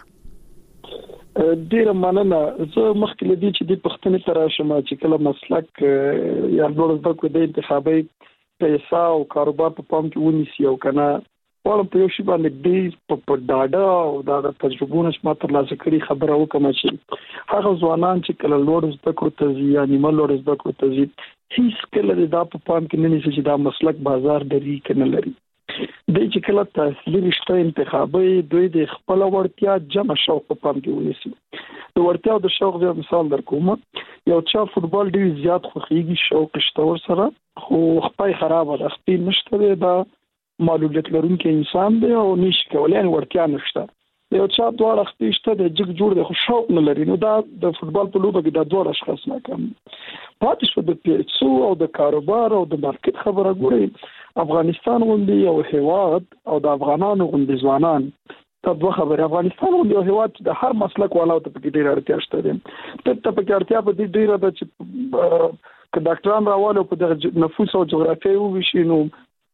ډیر مننه. زه مخکې لدی چې د پښتنې تر شمه چې کله مسلک یا ډول زده د انتخابي پیسې او کاروبار په پام کې ونیسي او کنه ولې په یو شی باندې ډیر په ډاډه او د تجربونو چې ما تر لاسه کړی خبره وکم چې هغه ځوانان چې کله لوړ زده کړو ته ځي یا نیمه لوړ زده کړو ته ځي هیڅ کله دا په پام کې نه نیسي چې دا مسلک بازار لري کنه لري. د چې کله تحصیلي رشته انتخابي دوی د خپل ورتیا جمع شوق په پام کې ونیسي. د ورتیا او د شوق د مثال درکوم یو چا فوتبال ډیر زیات خوخيږي شوق شته ور سره خو خپل خراب ده خپل نشته دا معلولیت لرونکي انسان دی او نشي کولای ورتیا نشته. یو چا دوه خپل شته د جګ جوړ د شوق نه لري نو دا د فوتبال په لوبه کې د دوه اشخاص نه کم پاتې شو د پیسو او د کاروبار او د مارکیټ خبره ګوري. افغانستان غوندي او هیواد او د افغانانو غوندي ځوانان ته دوه خبره افغانستان غوندي او هیواد د هر مسلک والا ته په ډیر اړتیا شته دي ته په اړتیا په ډیر د چې ک ډاکټران راوالو په د نفوس او جغرافیې وشي نو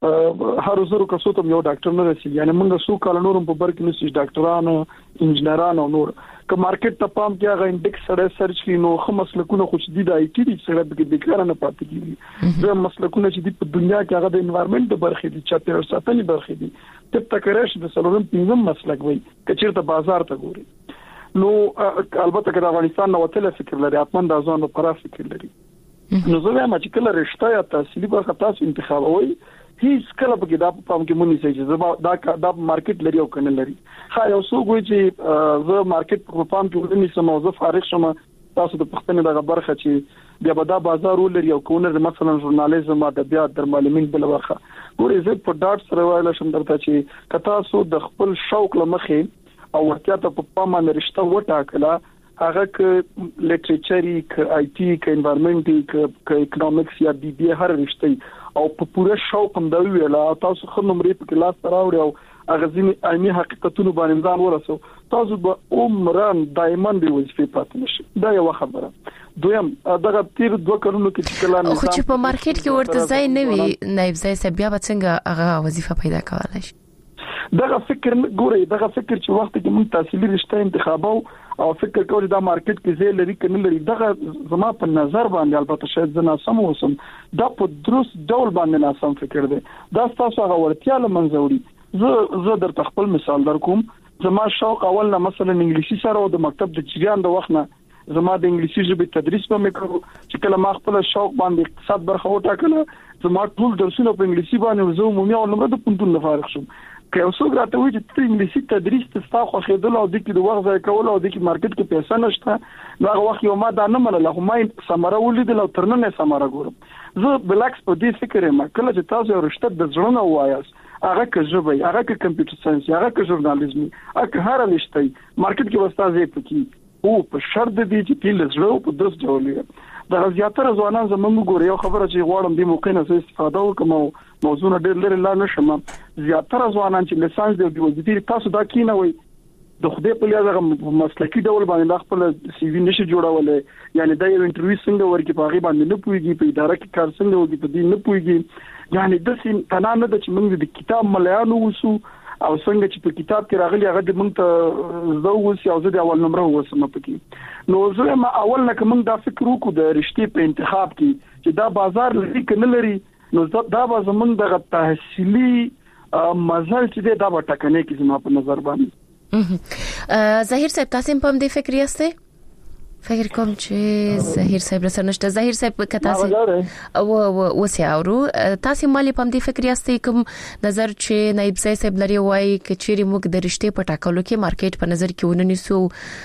هر زرو کسو ته یو ډاکټر نه رسي یعنی موږ سو کال نورم په برکې نشي ډاکټرانو انجنیرانو نور که مارکیټ ته پام کې هغه انډیکس سره سرچ کینو خو مسلکونه خو شدید آی ټی دي سره به د کار نه پاتې کیږي زه مسلکونه چې په دنیا کې هغه د انوایرنمنت د برخې دي چې په ساتنې برخې دي تب تکرش د سلورم پنځم مسلک وي چې د بازار ته ګوري نو البته که د افغانستان نو تل فکر لري اتمن د ځوان لپاره فکر لري نو زه وایم چې کله رښتا یا تحصیلي برخه تاسو انتخابوي هیڅ کله به دا په پام کې مونږ نه چې دا مارکیټ لري او کنه لري خا یو څو کوی چې زه مارکیټ په پام کې ولني سم زه فارغ شمه تاسو د پښتنې دغه برخه چې بیا به دا بازار ولري او کونه مثلا ژورنالیزم ادبیات در معلمین بل برخه ګورې زه په ډاټ سره وایل شم درته چې کتا سو د خپل شوق لمخې او ورته په پام باندې رښتا وټاکله هغه ک لټریچري ک آی ټی ک انوایرنمنت ک اکونومکس یا بی بی هر رښتې او په پوره شوق هم دا ویلا تاسو خو نمرې په کلاس راوړی او هغه ځینې علمي حقیقتونو باندې ځان ورسو تاسو به عمران دایمن دی وظیفه پاتې نشي دا یو خبره دویم دغه تیر 2 کلونو کې چې کلان خو چې په مارکیټ کې ورته ځای نه وي نایب ځای سبیا به څنګه هغه وظیفه پیدا کولای شي دغه فکر ګوري دغه فکر چې وخت کې موږ تحصیلي رشته انتخابو او فکر کوي دا مارکیټ کې زی لري کنه لري دغه زما په نظر باندې البته شاید زه ناسم وسم دا په درست ډول باندې ناسم فکر دی دا تاسو هغه ورتیا لمنځوري زه درته خپل مثال درکوم زما شوق اول نه مثلا انګلیسي سره او د مکتب د چریان د وخت نه زما د انګلیسي ژبې تدریس په میکرو چې کله ما خپل شوق باندې اقتصاد برخه وټاکله زما ټول درسونه په انګلیسي باندې زه عمومي او نمبر د پونتون فارغ شوم که اوسو راته وي چې انګلیسي تدریس ته خو خېدل او د کې د وخت ځای کول او د کې مارکیټ کې پیسې نشته نو هغه وخت یو ما دا نه منله خو ما سمره ولیدل او ترنه سمره ګورم زه بلکس په دې فکر یم کله چې تاسو رښتیا د ځړنه وایاست هغه که ژبه هغه که کمپیوټر ساينس هغه که ژورنالیزم هغه هر لشتي مارکیټ کې وستازې پکې او په شرط دي چې تل زړه په درس جوړوي دا زیاتره ځوانان زموږ ګوري یو خبره چې غواړم د موقع نه استفاده وکم او موضوع ډېر لري لا نشم زیاتره ځوانان چې لیسانس دی او وظیفه تاسو دا کینوي د خدای په لیاز هغه مسلکی ډول باندې خپل سی وی نشي جوړولای یعنی دا یو انټرویو څنګه ورکی په هغه باندې نه پويږي په اداره کې کار څنګه وږي په دې نه پويږي یعنی د سین تنانه د چې موږ د کتاب مليانو وسو او څنګه چې په کتاب کې راغلي هغه د موږ ته زو وسی او زه د اول نمبر وسم پکې نو زه ما اول نه کوم دا فکر وکړو د رښتې په انتخاب کې چې دا بازار لري کنه لري نو دا به زمونږ د تحصیلي مزل چې دا به ټکنه کې زما په نظر باندې ظاهر صاحب تاسو په دې فکر یاست فکر کوم چې ظاهر صاحب سره نشته ظاهر صاحب کته او وسیاورو تاسو مالي په دې فکر یاست کوم نظر چې نایب صاحب لري وای کچېری موږ د رښتې په ټاکلو کې مارکیټ په نظر کې وننیسو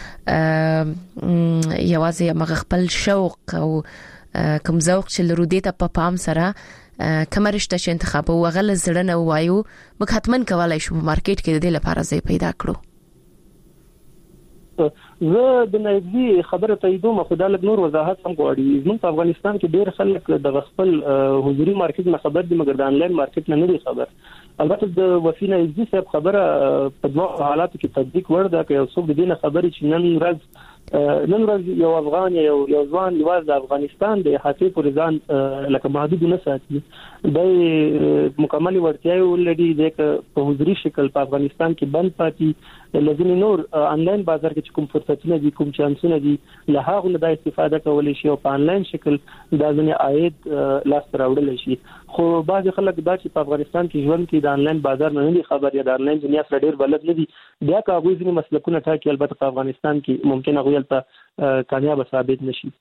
یوازې مغ خپل شوق او کوم ذوق چې لرو دې ته په پام سره کمرشته چې انتخاب او غل زړه وایو موږ حتمن کولای شو مارکیټ کې د دې لپاره ځای پیدا کړو زه د نایبي خبره تاییدوم خو دا لږ نور وضاحت هم غواړي زموږ په افغانستان کې ډېر خلک د خپل حضوري مارکیټ نه خبر دي مګر د انلاین مارکیټ نه دي خبر البته د وفي نایبي صاحب خبره په دوه حالاتو کې تطبیق ورده کوي او څوک د دې نه خبري چې نن ورځ یو افغان یو ځوان یوازې د افغانستان د حتی پرځان لکه محدود نه ساتي د مکمل ورتیاي ولري د په حضوري شکل په افغانستان کې بند پاتې لازم نور انلاین بازار کې کوم فرصتونه دي کوم چانسونه دي له هغه نه د استفاده کولای شي او په انلاین شکل د ځنې عاید لاس راوړل شي خو بعض خلک دا چې په افغانستان کې ژوند کې د انلاین بازار نه دي خبر یا د انلاین دنیا سره ډېر بلد نه دي بیا کاغوي ځینې مسلکونه ټاکي البته په افغانستان کې ممکن هغه ته کامیاب ثابت نشي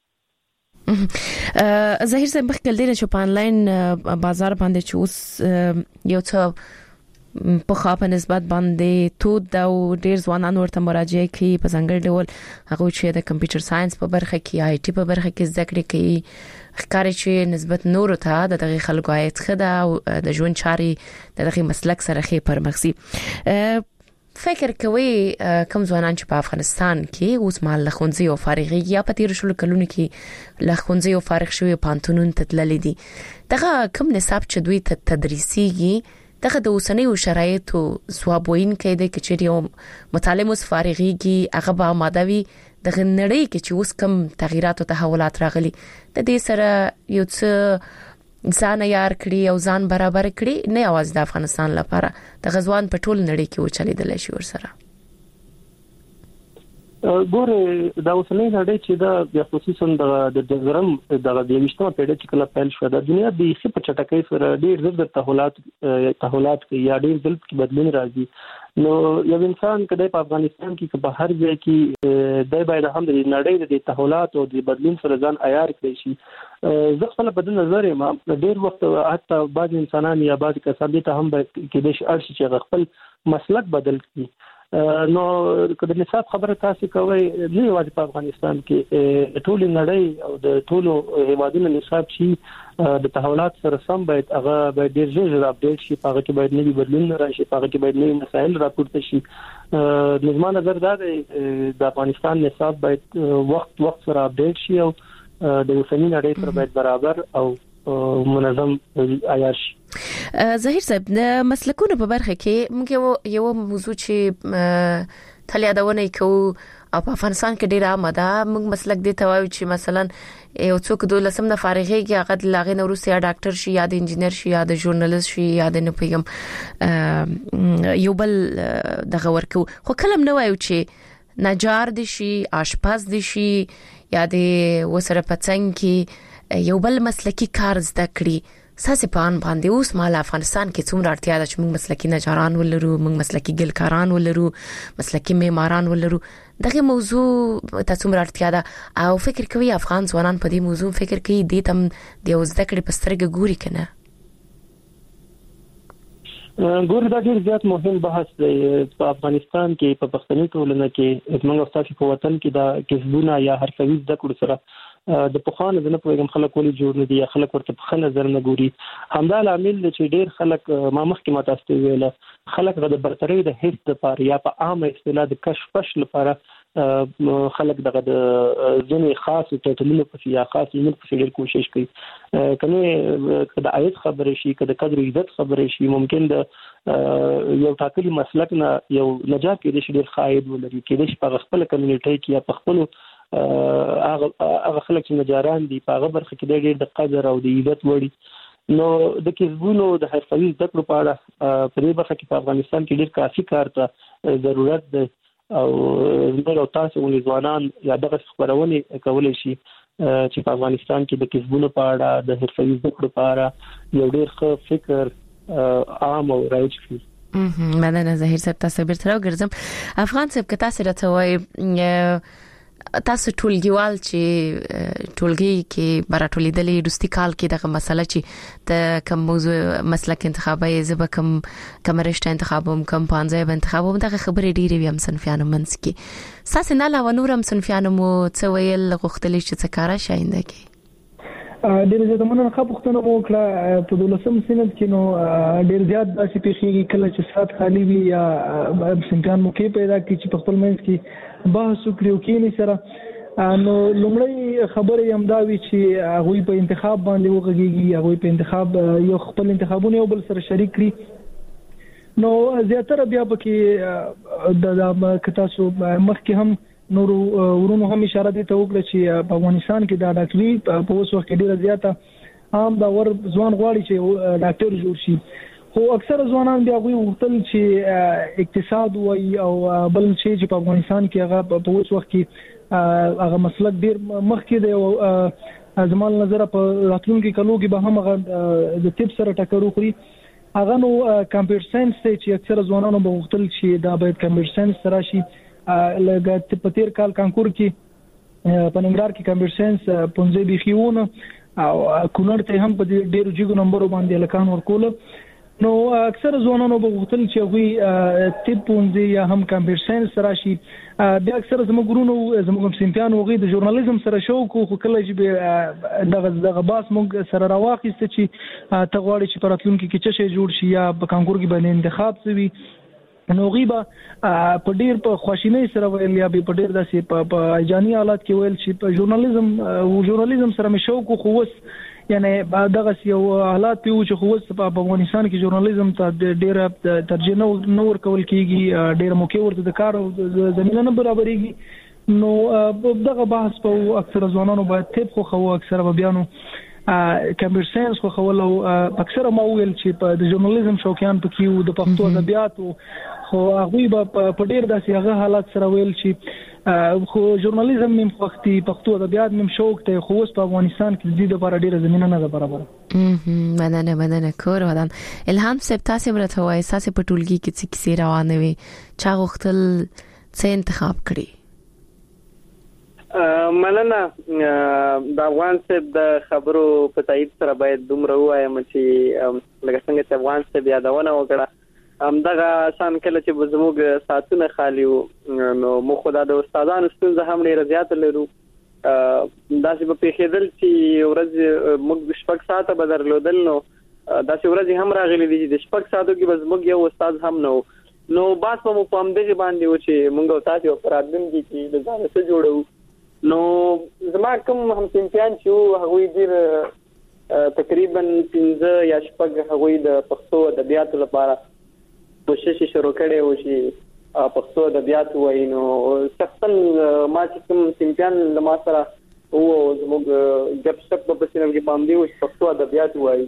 ظاهر صاحب خپل دې چې په انلاین بازار باندې چې اوس یو څه په خاطر نسبت باندې تو دا ډیر ځوانان ورته مراجعه کوي په څنګه ډول هغه چې د کمپیوټر ساينس په برخه کې آی ټي په برخه کې زده کړې کوي ښکاري چې نسبت نور ته د دغه خلکو عاید خدا او د ژوند چاري دغه مسلک سره خې پرمخسي فکر کوي کوم ځوانان چې په افغانستان کې اوس مال لخونځي او فارغي یا په تیر شلو کلونو کې لخونځي او فارغ شوی پانتونون تدلل دي دغه کوم نصاب چې دوی ته تدریسيږي دغه د اوسنیو شرایطو ثوابوین کې د کچري او مطالعه فارغيږي هغه به مادوي د نړۍ کې چې اوس کم تغیرات او تحولات راغلي د دې سره یو څه ځان یار کړی او ځان برابر کړی نه اواز د افغانستان لپاره د غزوان په ټول نړۍ کې وچلیدل شي ورسره ګوره دا اوسنۍ نړۍ چې دا خصوصا د جزرم د 20مه پیړۍ کې کله پیل شو د دنیا د هیڅ په چټکۍ سره ډېر زر د تحولات کې یا ډېر زر کې بدلون راځي نو یو انسان کله په افغانستان کې په هر ځای کې د باید هم د نړۍ د تحولات او د بدلون سره ځان عیار کړی شي زه خپل په نظر ما ډېر وخت حتی بعض انسانان یا بعض کسان ته هم کې د شي چې خپل مسلک بدل کړي نو کله نصاب خبره تاسو کوي نه یوازې په افغانستان کې ټول نړۍ او د ټولو هیوادونو نصاب چې د تحولات سره سم باید هغه باید ډیر ژر اپډیټ شي هغه کې باید نوي بدلون راشي هغه کې باید نوي مسایل راپورته شي د زما نظر دا دی د افغانستان نصاب باید وخت سره اپډیټ شي او د اوسنۍ نړۍ سره باید برابر او منظم عیار شي ظاهر صاحب د مسلکونو په برخه کې موږ یو موضوع چې تل یادونه کوو او په افغانستان کې ډیر عام ده موږ مسلک دی ته وایو چې مثلا یو څوک د لسم د فارغېږي هغه د لاغې نورو یا ډاکټر شي یا د انجینر شي یا د ژورنالیست شي یا د نه پیغام یو بل دغه ورکو خو کلم نه وایو چې نجار دي شي آشپز دي شي یا د وسره پڅنګ کې یو بل مسلکی کار زده کړی ساسې پان باندې اوس مال افغانستان کې څومره اړتیا ده چې موږ مسلکی نجاران ولرو موږ مسلکی ګلکاران ولرو مسلکی معماران ولرو دغه موضوع ته څومره اړتیا ده او فکر کوي افغان ځوانان په دې موضوع فکر کوي د تم د زده کړې په سترګه ګوري کنه ګور دا ډیر زیات مهم بحث دی په افغانستان کې په پښتني ټولنه کې موږ تاسو په وطن کې دا کسبونه یا حرفوي زده کړو سره د پخوانو د نه پوهیږم خلک ولې جوړ نه دي یا خلک ورته په ښه نظر نه ګوري همدا عامل دی چې ډیر خلک ما مخکې ما تاسو ته ویل خلک د برتري د حس لپاره یا په عامه اصطلاح د کشفش لپاره خلک دغه د ځینې خاص ټټلونو په یا خاص ایمن په ډیر کوشش کوي کنه کله آیت خبرې شي کله قدر عزت خبرې شي ممکن د یو ټاکلي مسلک نه یو نجات کې د ډیر خاید ولري کې د په خپل کمیونټي کې یا په خپل هغه خلک چې نجاران دي په هغه برخه کې ډېر د قدر او د عزت وړي نو د کسبونو د حرفوي زده کړو په اړه په دې برخه کې په افغانستان کې ډېر کافي کار ته ضرورت دی او زموږ تاسو ولې ځوانان یا دغه خبرونه کولای شي چې په افغانستان کې د کسبونو په اړه د حرفوي زده کړو په اړه یو ډېر ښه فکر عام او رایج شي مننه ظاهر صاحب تاسو بیرته راګرځم افغان صاحب که تاسو راته وایي تاسو ټولګیوال چې ټولګي کې براتولیدلې دوستي کال کې دغه مسله چې د کوم موضوع مسلک انتخابي زب کوم رشته انتخابوم کوم پانځه انتخابوم دغه خبرې ډېرې ویم صنفیانو منځ کې ساس نه لا ونورم صنفیانو مو څه ویل غوښتل چې څه کارا شاینده کې ډېر زیات مننه خپختنه مو کړه په 12 سنت کې نو ډېر زیات داسې پیښیږي کله چې سات خالی وي یا امکان مو کې پیدا کی چې په خپل منځ کې بحث وکړو کې سره نو لومړی خبره هم دا وی چې هغه په انتخاب باندې وغږیږي هغه په انتخاب یو خپل انتخابونه یو بل سره شریک کړي نو زیاتره بیا پکې د کتاسو مخکې هم نور ورونو هم اشاره دي ته وکړه چې په افغانستان کې د ډاکټري په اوس وخت کې ډیره زیاته عام دا ور ځوان غواړي چې ډاکټر جوړ شي خو اکثر ځوانان بیا غوي وختل چې اقتصاد وای او بل شي چې په افغانستان کې هغه په اوس وخت کې هغه مسلک ډیر مخکې دی او زموږ نظر په راتلونکي کلو کې به هم هغه د طب سره ټکر وکړي هغه نو کمپیوټر ساينس چې اکثر ځوانانو به وختل چې دا باید کمپیوټر ساينس سره شي لږ په تیر کال کانکور کې په ننګرهار کې کمپیوټر ساينس پونځه بيخيونه او کونړ ته هم په ډیرو جګو نمبرو باندې لکان ورکول نو اکثر ځوانانو به وختل چې وي طب پونځه یا هم کمپیوټر ساينس راشي بیا اکثر زموږ ګورونو زموږ سیمپیانو غي د ژورنالیزم سره شوق خو کله چې دغه باس موږ سره راواخیست چې تغواړي چې پراتلونکو کې څه شي جوړ شي یا په کانکور کې باندې انتخاب شوي نو غیبه په ډیر په خوشینۍ سره ویل یا په ډیر داسې په اجانی حالات کې ویل چې په ژورنالیزم سره مې شوق خو وس یعنی دغه یو حالات پیو چې خو وس په افغانستان کې ژورنالیزم ته ډیر ترجیح نه ورکول کیږي ډیر موقع ورته د کار زمينه نه برابرېږي نو دغه بحث په اکثر ځوانانو باید طب خو اکثر بیانو کمپیوټر ساينس خو خول او اکثره ما ویل چې په د ژورنالیزم شوقیان پکې وو د پښتو ادبیات خو هغه په ډیر داسې هغه حالات سره ویل چې خو ژورنالیزم مم وختي پښتو ادبیات مم شوق ته خو اوس په افغانستان کې د دې لپاره ډیره زمينه نه ده برابر. مننه کور ودان. الهام صاحب تاسو مرته وای تاسو په ټولګي کې څه کیسې روانه وي چا غوښتل څه انتخاب کړی؟ مننه د افغان صاحب د خبرو په تایید سره باید دومره وایم چې لکه څنګه چې افغان صاحب یادونه وکړه دغه شان کله چې زموږ ساعتونه خالی وو نو موږ خدای د استادانو ستونزه هم ډیره زیات لرو داسې په پیښېدل چې ورځ موږ شپږ ساعته به درلودل نو داسې ورځ هم راغلي دي د شپږ ساعتو کې به زموږ یو استاد هم نو باس په مو پام دغه باندې و چې موږ تاسو په راتلونکي کې د ځان څخه جوړو نو زما کوم هم امتحان چې هغه دې تقریبا 15 یا شپږ هغه د پښتو ادبیات لپاره کوشش شروع کړي و چې پښتو ادبیات وایي نو شخصا ما چې کوم امتحان لما سره او زموږ جب شپ په سینم کې پام دی او پښتو ادبیات وایي.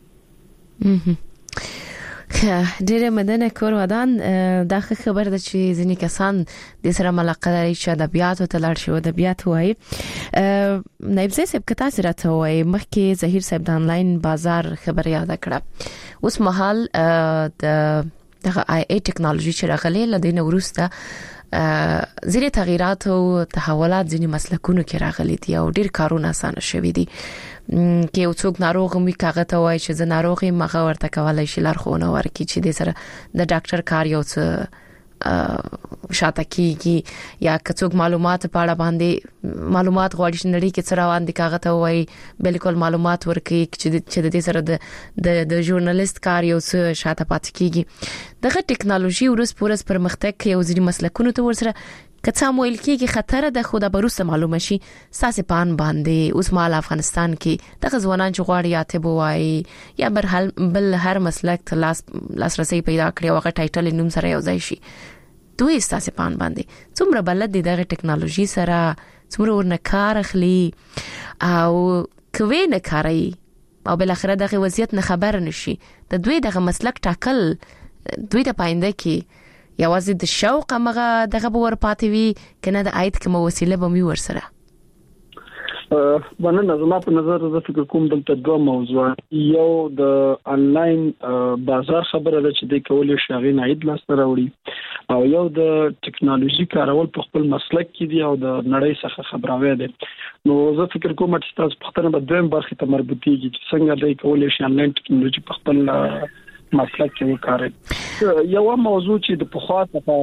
ډیره مننه کور ودان. دا خبر ده چې ځینې کسان د سره ملاقات لري چې ادبیات او تلل شو ادبیات وایي. نایب صاحب کتا سره ته وایي مخکې ظهیر صاحب د انلاین بازار خبر یاد کړه اوس مهال دغه AI ټکنالوژي چې راغلي لدې نورسته زیره تغیرات او تحولات ځینې مسلکونو کې راغلي دي او ډیر کارونه آسان شوي دي کې یو څوک ناروغ می کاغه ته وای چې زه ناروغي مغه ورته کولای شي لارښوونه ورکړي چې د سره د ډاکټر کار یو څه شاته کیږي یا کڅوګ معلومات په اړه باندې معلومات غواړي چې نړۍ کې څه روان دي کاغه ته وای بالکل معلومات ورکړي چې د دې سره د ژورنالیست کار یو څه شاته پات کیږي دغه ټکنالوژي ورس پورس پرمختګ یو ځینې مسلکونو ته ورسره کڅا مویل کېږي خطر د خود بروسه معلومه شي ساسې پان باندې اوس مال افغانستان کې د غزوانان چغواړي یاته بوای یا بل هر مسلک ته لاسرسي پیدا کړی او هغه ټایټل نوم سره یو ځای شي دوی ساسې پان باندې څومره بلد دي دغه ټکنالوژي سره څومره ورنه کار اخلي او کوي نه کاری او بل اخره دغه وضعیت نه خبر نشي د دوی دغه مسلک ټاکل دوی د پاینده کې یوازې د شوق مغه دغه ور پاتې وي کنه د آیت کوم وسیله به می ورسره باندې زما په نظر زه فکر کوم دلته دوه موضوع یو د انلاین بازار خبره ده چې د کولې شاغین عید لاسته راوړي او یو د ټکنالوژي کارول په خپل مسلک کې دی او د نړۍ څخه خبراوي دي نو زه فکر کوم چې تاسو په خپل بدویم برخه ته مربوطيږي چې څنګه د کولې شي انلاین ټکنالوژي په خپل مسلک کې وکړي یو موضوع چې د پخوا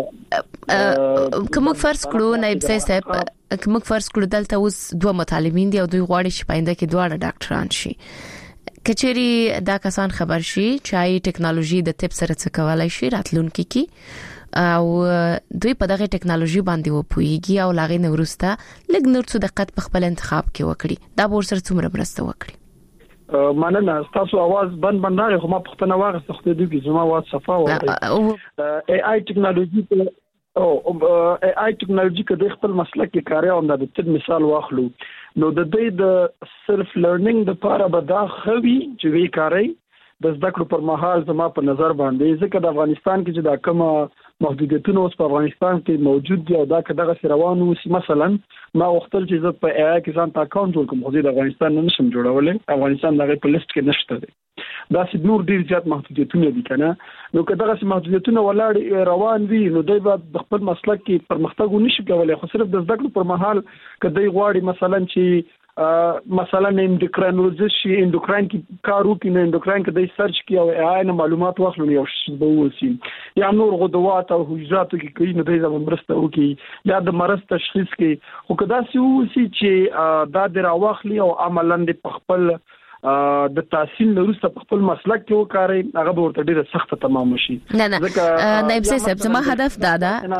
څخه کوم فرض کړو نایب صاحب کوم فرض کړو دلته اوس دوه مطالبین دي او دوی غواړي چې پاینده کې دواړه ډاکټران شي کچېری دا کسان خبر شي چې ټکنالوژي د طب سره څه کولای شي راتلونکي کې او دوی په دغه ټکنالوژي باندې وپويږي او لاغې نورسته لګ نور څه دقت په خپل انتخاب کې وکړي دا به ورسره څومره مرسته وکړي مننه تاسو आवाज بند نه خو ما پښتنه واغسته خو دې کې زما आवाज صفا وای AI ټکنالوژي او AI ټکنالوژي کې د خپل مسلک کې کاري او د طب مثال واخلو نو د دې د سلف لرنینګ د لپاره به دا خوي چې وی کاري د زده کړو پر مهال زما په نظر باندې ځکه د افغانستان کې چې دا کومه محدودیتونه اوس په افغانستان کې موجود دي او دا کداغه روانو مثلا ما وختل چې زه په AI کې ځان اکاونټ جوړ کوم خو د افغانستان نشم جوړولای افغانستان دغه په لیست کې نشته دی دا چې نور ډیر زیات محدودیتونه دي کنه نو کداغه محدودیتونه ولاړ روان دي نو دوی به خپل مسلک کې پرمختګ ونشي کولای خو صرف د زده کړو پر مهال کدی غواړي مثلا چې مثلا اندوکراینولوژیست شي اندوکراین کې کار وکړي نو اندوکراین کې د سرچ کې او AI نه معلومات واخلو یو څه به وسی یا نور غدوات او حجراتو کې کوي نو د زموږ مرسته وکړي یا د مرض تشخیص کې خو کدا سي چې دا د راوخلي او عملاً د خپل د تحصیل وروسته په خپل مسلک کې وکاري هغه به ورته ډیره سخته تمام شي نه نایب صاحب زما هدف دا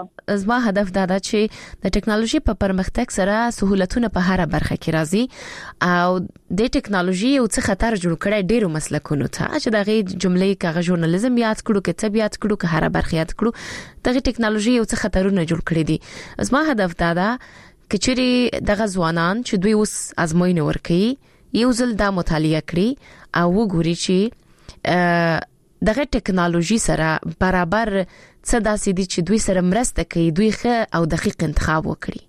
ده چې د ټکنالوژي په پرمختګ سره سہولتونه په هر برخه کې راځي او د ټکنالوژي او څه خطر جوړ کړي ډیرو مسلکونو ته چې دغه جملې کاغه ژورنالیزم یاد کړو کې طبيعت کړو کې هر برخه یاد کړو دغه ټکنالوژي او څه خطرونه جوړ کړي دي زما هدف دا ده کچېری دغه ځوانان چې دوی اوس ازموینه ورکړي یو ځل دا مطالعه کړي او وګوري چې دغه ټکنالوژي سره برابر څه داسې دي چې دوی سره مرسته کوي دوی ښه او دقیق انتخاب وکړي.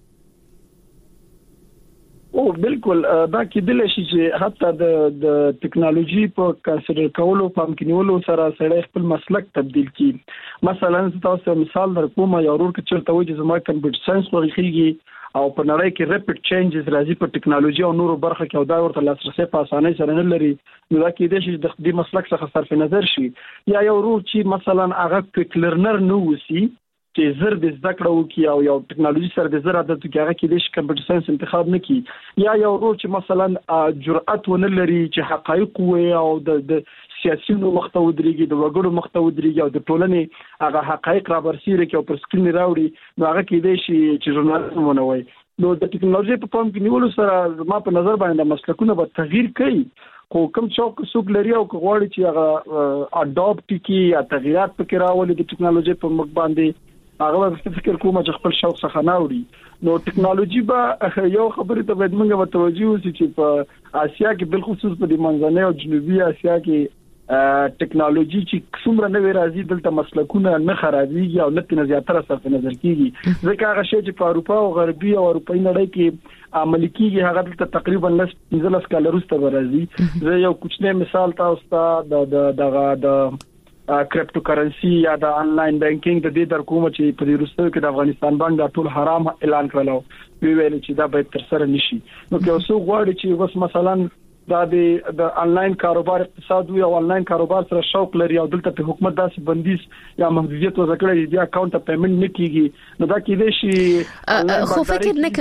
او بالکل دا کېدل شي چې حتی د ټکنالوژي په کنسیډر کولو پام کې نیولو سره سړی خپل مسلک تبديل کړي. مثلا تاسو مثال درکوم یو ورور کې چرته وایي چې زما کمپیوټر ساينس خوښیږي او په نړۍ کې ریپټ چینجز راځي په ټکنالوژي او نورو برخه کې او دا ورته لاسرسي په اسانۍ سره نه لري نو دا کې د شي د دې مسلک څخه صرف نظر شي یا یو ورور چې مثلا هغه کویک لرنر نه وسی چې زر د زده کړو کې او یو ټکنالوژي سره د زر عادت کې هغه کې د کمپیوټر ساينس انتخاب نه کی یا یو ورور چې مثلا جرأت ونه لري چې حقایق وي او د سیاسيونو مخته ودرېږي د وګړو مخته ودرېږي او د ټولنې هغه حقایق را برسېږي چې پر سکرین راوړي نو هغه کې د شي چې ژورنالیزم ونوي نو د ټکنالوژي په پام کې نیولو سره ما په نظر باندې مسلکونه به تغییر کوي خو کوم څوک لري او غواړي چې هغه اډاپټ کی یا تغیرات پکې راولي د ټکنالوژي په مخ باندې هغه فکر کوم چې خپل شوق څخه نه وړي نو ټکنالوژي به یو خبره ته باید موږ متوجي اوسو چې په آسیا کې بل خصوص په د منځنۍ او جنوبي آسیا کې ټکنالوژي چې څومره نوې راځي دلته مسلکونه نه خرابيږي او نه زیاتره صرف نظر کیږي ځکه هغه شی چې په اروپا او غربي او اروپאי نړۍ کې عملي کیږي هغه دلته تقریبا 15 کال وروسته راځي زه یو کوچنی مثال تاسو ته د کریپټو کرنسي یا د انلاین بانکینګ د دې در کوم چې په روسیه کې د افغانستان بانک د ټول حرام اعلان کړلو ویل چې دا به تر سره نشي نو که اوسو غواړي چې وس مثلا دا د انلاین کاروبار اقتصاد وي او انلاین کاروبار سره شوق لري او دلته په حکومت داسې بندیز یا محدودیت وځکړي دی اکاونټ ته پیمنٹ نه کیږي نو دا کېدې شي خو فکر نه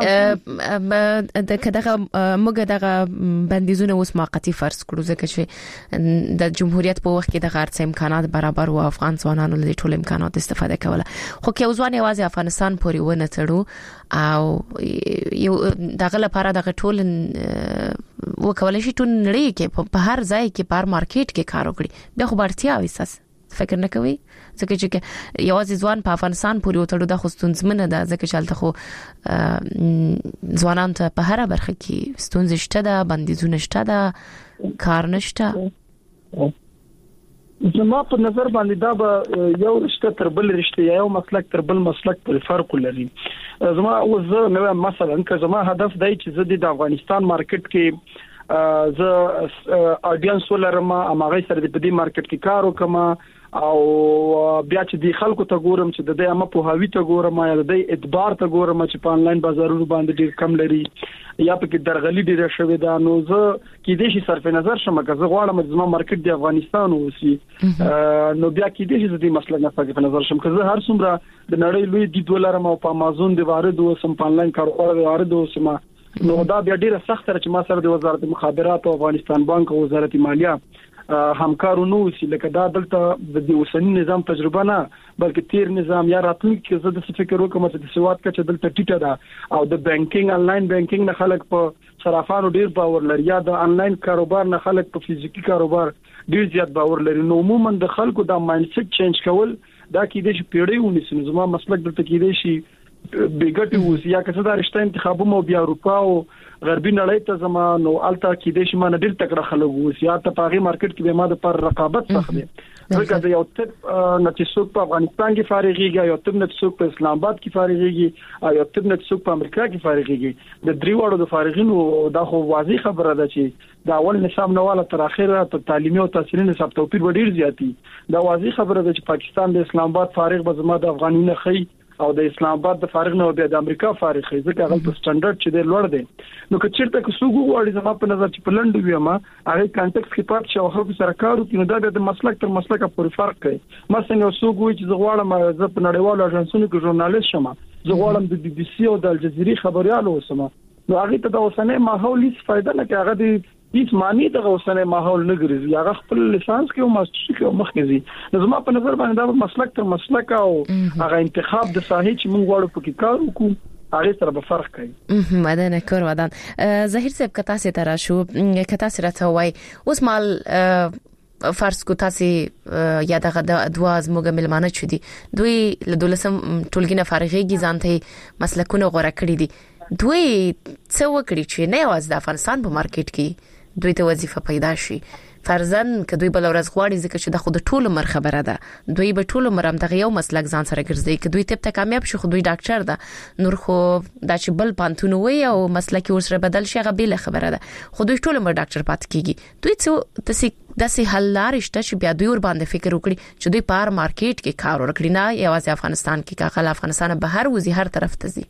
کوي دغه موږ دغه بندیزونه اوس موقتی فرض کړو ځکه چې د جمهوریت په وخت کې د غرض امکانات برابر او افغان ځوانانو له ټول امکانات استفاده کوله خو کې ځوان یوازې افغانستان پورې ونه تړو او یو دغه لپاره دغه ټول وکولای شي ټول نړۍ کې په هر ځای کې په مارکیټ کې کار وکړي بیا خو برتیا وساس فکر نه کوي ځکه چې یوازې ځوان په افغانستان پورې وتړو د خوستونزمنه ده ځکه چې حالت خو ځوانان ته په هر برخه کې ستونزې شته ده بندیزونه شته ده کار نشته زما په نظر باندې دا به یو رشته تر بل رشته یو مسلک تر بل مسلک پر فرق لري زما زه نو مثلا که زما هدف دی چې زه د افغانستان مارکیټ کې زه اډینس ولرم امغه سره د دې مارکیټ کې کار وکم او بیا چې د خلکو ته ګورم چې د دې امه په هاوی ته ګورم یا د دې اعتبار ته ګورم چې په انلاین بازارونو باندې ډیر کم لري یا په کې درغلي ډیره شوې ده نو زه کې دې شي صرف نظر شمه که زه غواړم چې زما مارکیټ د افغانستان اوسي نو بیا کې دې چې د مسله نه صرف نظر شم که زه هر څومره د نړۍ لوی د دولار او په امازون د وارد اوسم په انلاین کاروبار د وارد اوسم نو دا بیا ډیره سخت تر چې ما سره د وزارت مخابرات او افغانستان بانک او وزارت مالیه همکارونو چې لکه دا دلته د اوسنی نظام تجربه نه بلکې تیر نظام یا راتلونکي زه د فکر وکم چې د سواد کچه دلته ټیټه ده او د بانکینګ انلاین بانکینګ نه خلک په صرافانو ډیر باور لري یا د انلاین کاروبار نه خلک په فزیکی کاروبار ډیر زیات باور لري نو عموما د خلکو د مایند سیټ چینج کول دا کېدې شي پیړۍ ونیسي زما مسلک دلته کېدې شي بیګټي ووس یا که څه دا رښتیا انتخابونه او بیا اروپا او غربي نړۍ ته زمانو الته کې د شي مانه ډیر تکړه خلک ووس یا ته پاغي مارکیټ کې به ما د پر رقابت څخه دي ځکه دا یو تپ نتیسوک په افغانستان کې فارغيږي یو تپ نتیسوک په اسلام آباد کې فارغيږي او یو تپ نتیسوک په امریکا کې فارغيږي د دریوړو د فارغینو دا خو واضح خبره ده چې دا اول نصاب نواله تر اخره ته تعلیمي او تحصیلي نصاب توپیر ډیر زیاتی دا واضح خبره ده چې پاکستان د اسلام آباد فارغ به زما د افغانینه خي او د اسلام آباد د فارغ نه بیا د امریکا فارغ خي ځکه هغه په سټانډرډ چې ډیر لوړ دی نو که چیرته که سوګو وړي زما په نظر چې په لندو ویما هغه کانټیکس کې پات شو خو سره کارو کې نو دا د مسلک تر مسلک پورې فرق کوي مثلا سوګو چې زغواړم زه په نړیوالو اژانسونو کې ژورنالیست شم زغواړم د بي بي سي او د الجزیري خبريال اوسم نو هغه ته د اوسنۍ ماحول هیڅ فائدہ نه کوي هغه د هیڅ معنی د اوسنۍ ماحول نه ګرځي هغه خپل لیسانس کې او ماستر کې مخکې دي نو زما په نظر باندې دا مسلک تر مسلک او هغه انتخاب د ساحې چې موږ غواړو پکې کار وکړو هغه سره به فرق کوي مدنه کور ودان ظاهر صاحب کتا سي ترا شو کتا سره ته وای اوس مال فرض کو تاسو یا دغه دواز موږ ملمانه چدي دوی له دولسم ټولګینه فارغيږي ځانته مسلکونه غوړه کړی دي دوی څه وکړي چې نه یوازې د افغانستان په مارکیټ کې دوی ته وظیفه پیدا شي فرضاً که دوی بل ورځ غواړي ځکه چې د خود ټولو مر خبره ده دوی به ټولو مرام دغه یو مسلک ځان سره ګرځي که دوی ته کامیاب شي خو دوی ډاکټر ده نور خو دا چې بل پانتون وي او مسلک ورسره بدل شي هغه بل خبره ده خو دوی ټولو مر ډاکټر پات کیږي دوی څه داسې حل لارې شته چې بیا دوی ور باندې فکر وکړي چې دوی په مارکیټ کې کار وکړي نه یوازې افغانستان کې کاغل افغانستان بهر وزي هر طرف ته ځي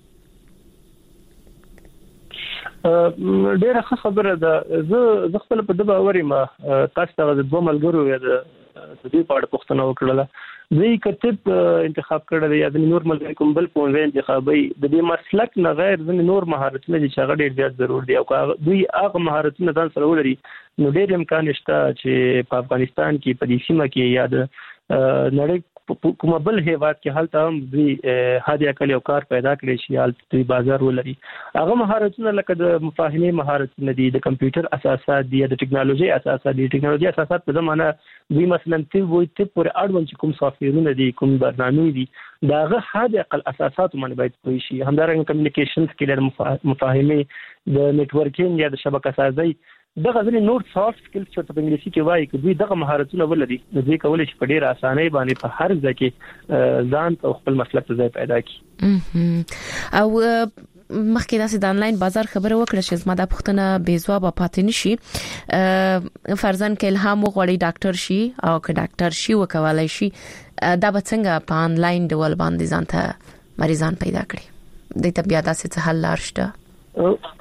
ډیره خبره ده زه خپل په دغه اوري ما تاسو ته د دوه ملګرو یا د دې په اړه پوښتنه وکړه زه کتب انتخاب کړل یا د نور ملګری کوم بل په انتخابي د دې مسلک نه غیر د نور مهارتونه چې هغه ډیر زیات ضرور دي او دوی هغه مهارتونه ځان سره ولري نو ډیر امکان شته چې په افغانستان کې په دې سیمه کې یا د نړۍ کوم بل هیواد کې حالت هم دوی هادي عقل او کار پیدا کړی شي حالت دوی بازار ولري هغه مهارتونه لکه د مفاهمه مهارتونه دي د کمپیوټر اساسات دي د ټکنالوژي اساسات دي ټکنالوژي اساسات په زمانه دوی مثلا ته پر اډوانس کوم سافټویرونه دي کوم برنامې دي داغه هادي عقل اساسات باندې باید پوه شي همدارنګه کمیونیکیشن سکیل مفاهمه د نتورکینګ یا د شبکه سازي دغه ځینې نور سافټ سکلز چې په انګلیسي کې وایي چې دوی دغه مهارتونه ولري دوی کولای شي په ډیر اسانۍ باندې په هر ځای کې ځان او خپل مسلک ته ځای پیدا کړي او مخکې داسې د انلاین بازار خبره وکړه چې زما د پښتنه بې ځواب پاتې نشي فرضاً کې الهام وغوړي ډاکټر شي او که ډاکټر شي وکولای شي دا به څنګه په انلاین ډول باندې ځان ته مریضان پیدا کړي د طبيعت داسې حل لار شته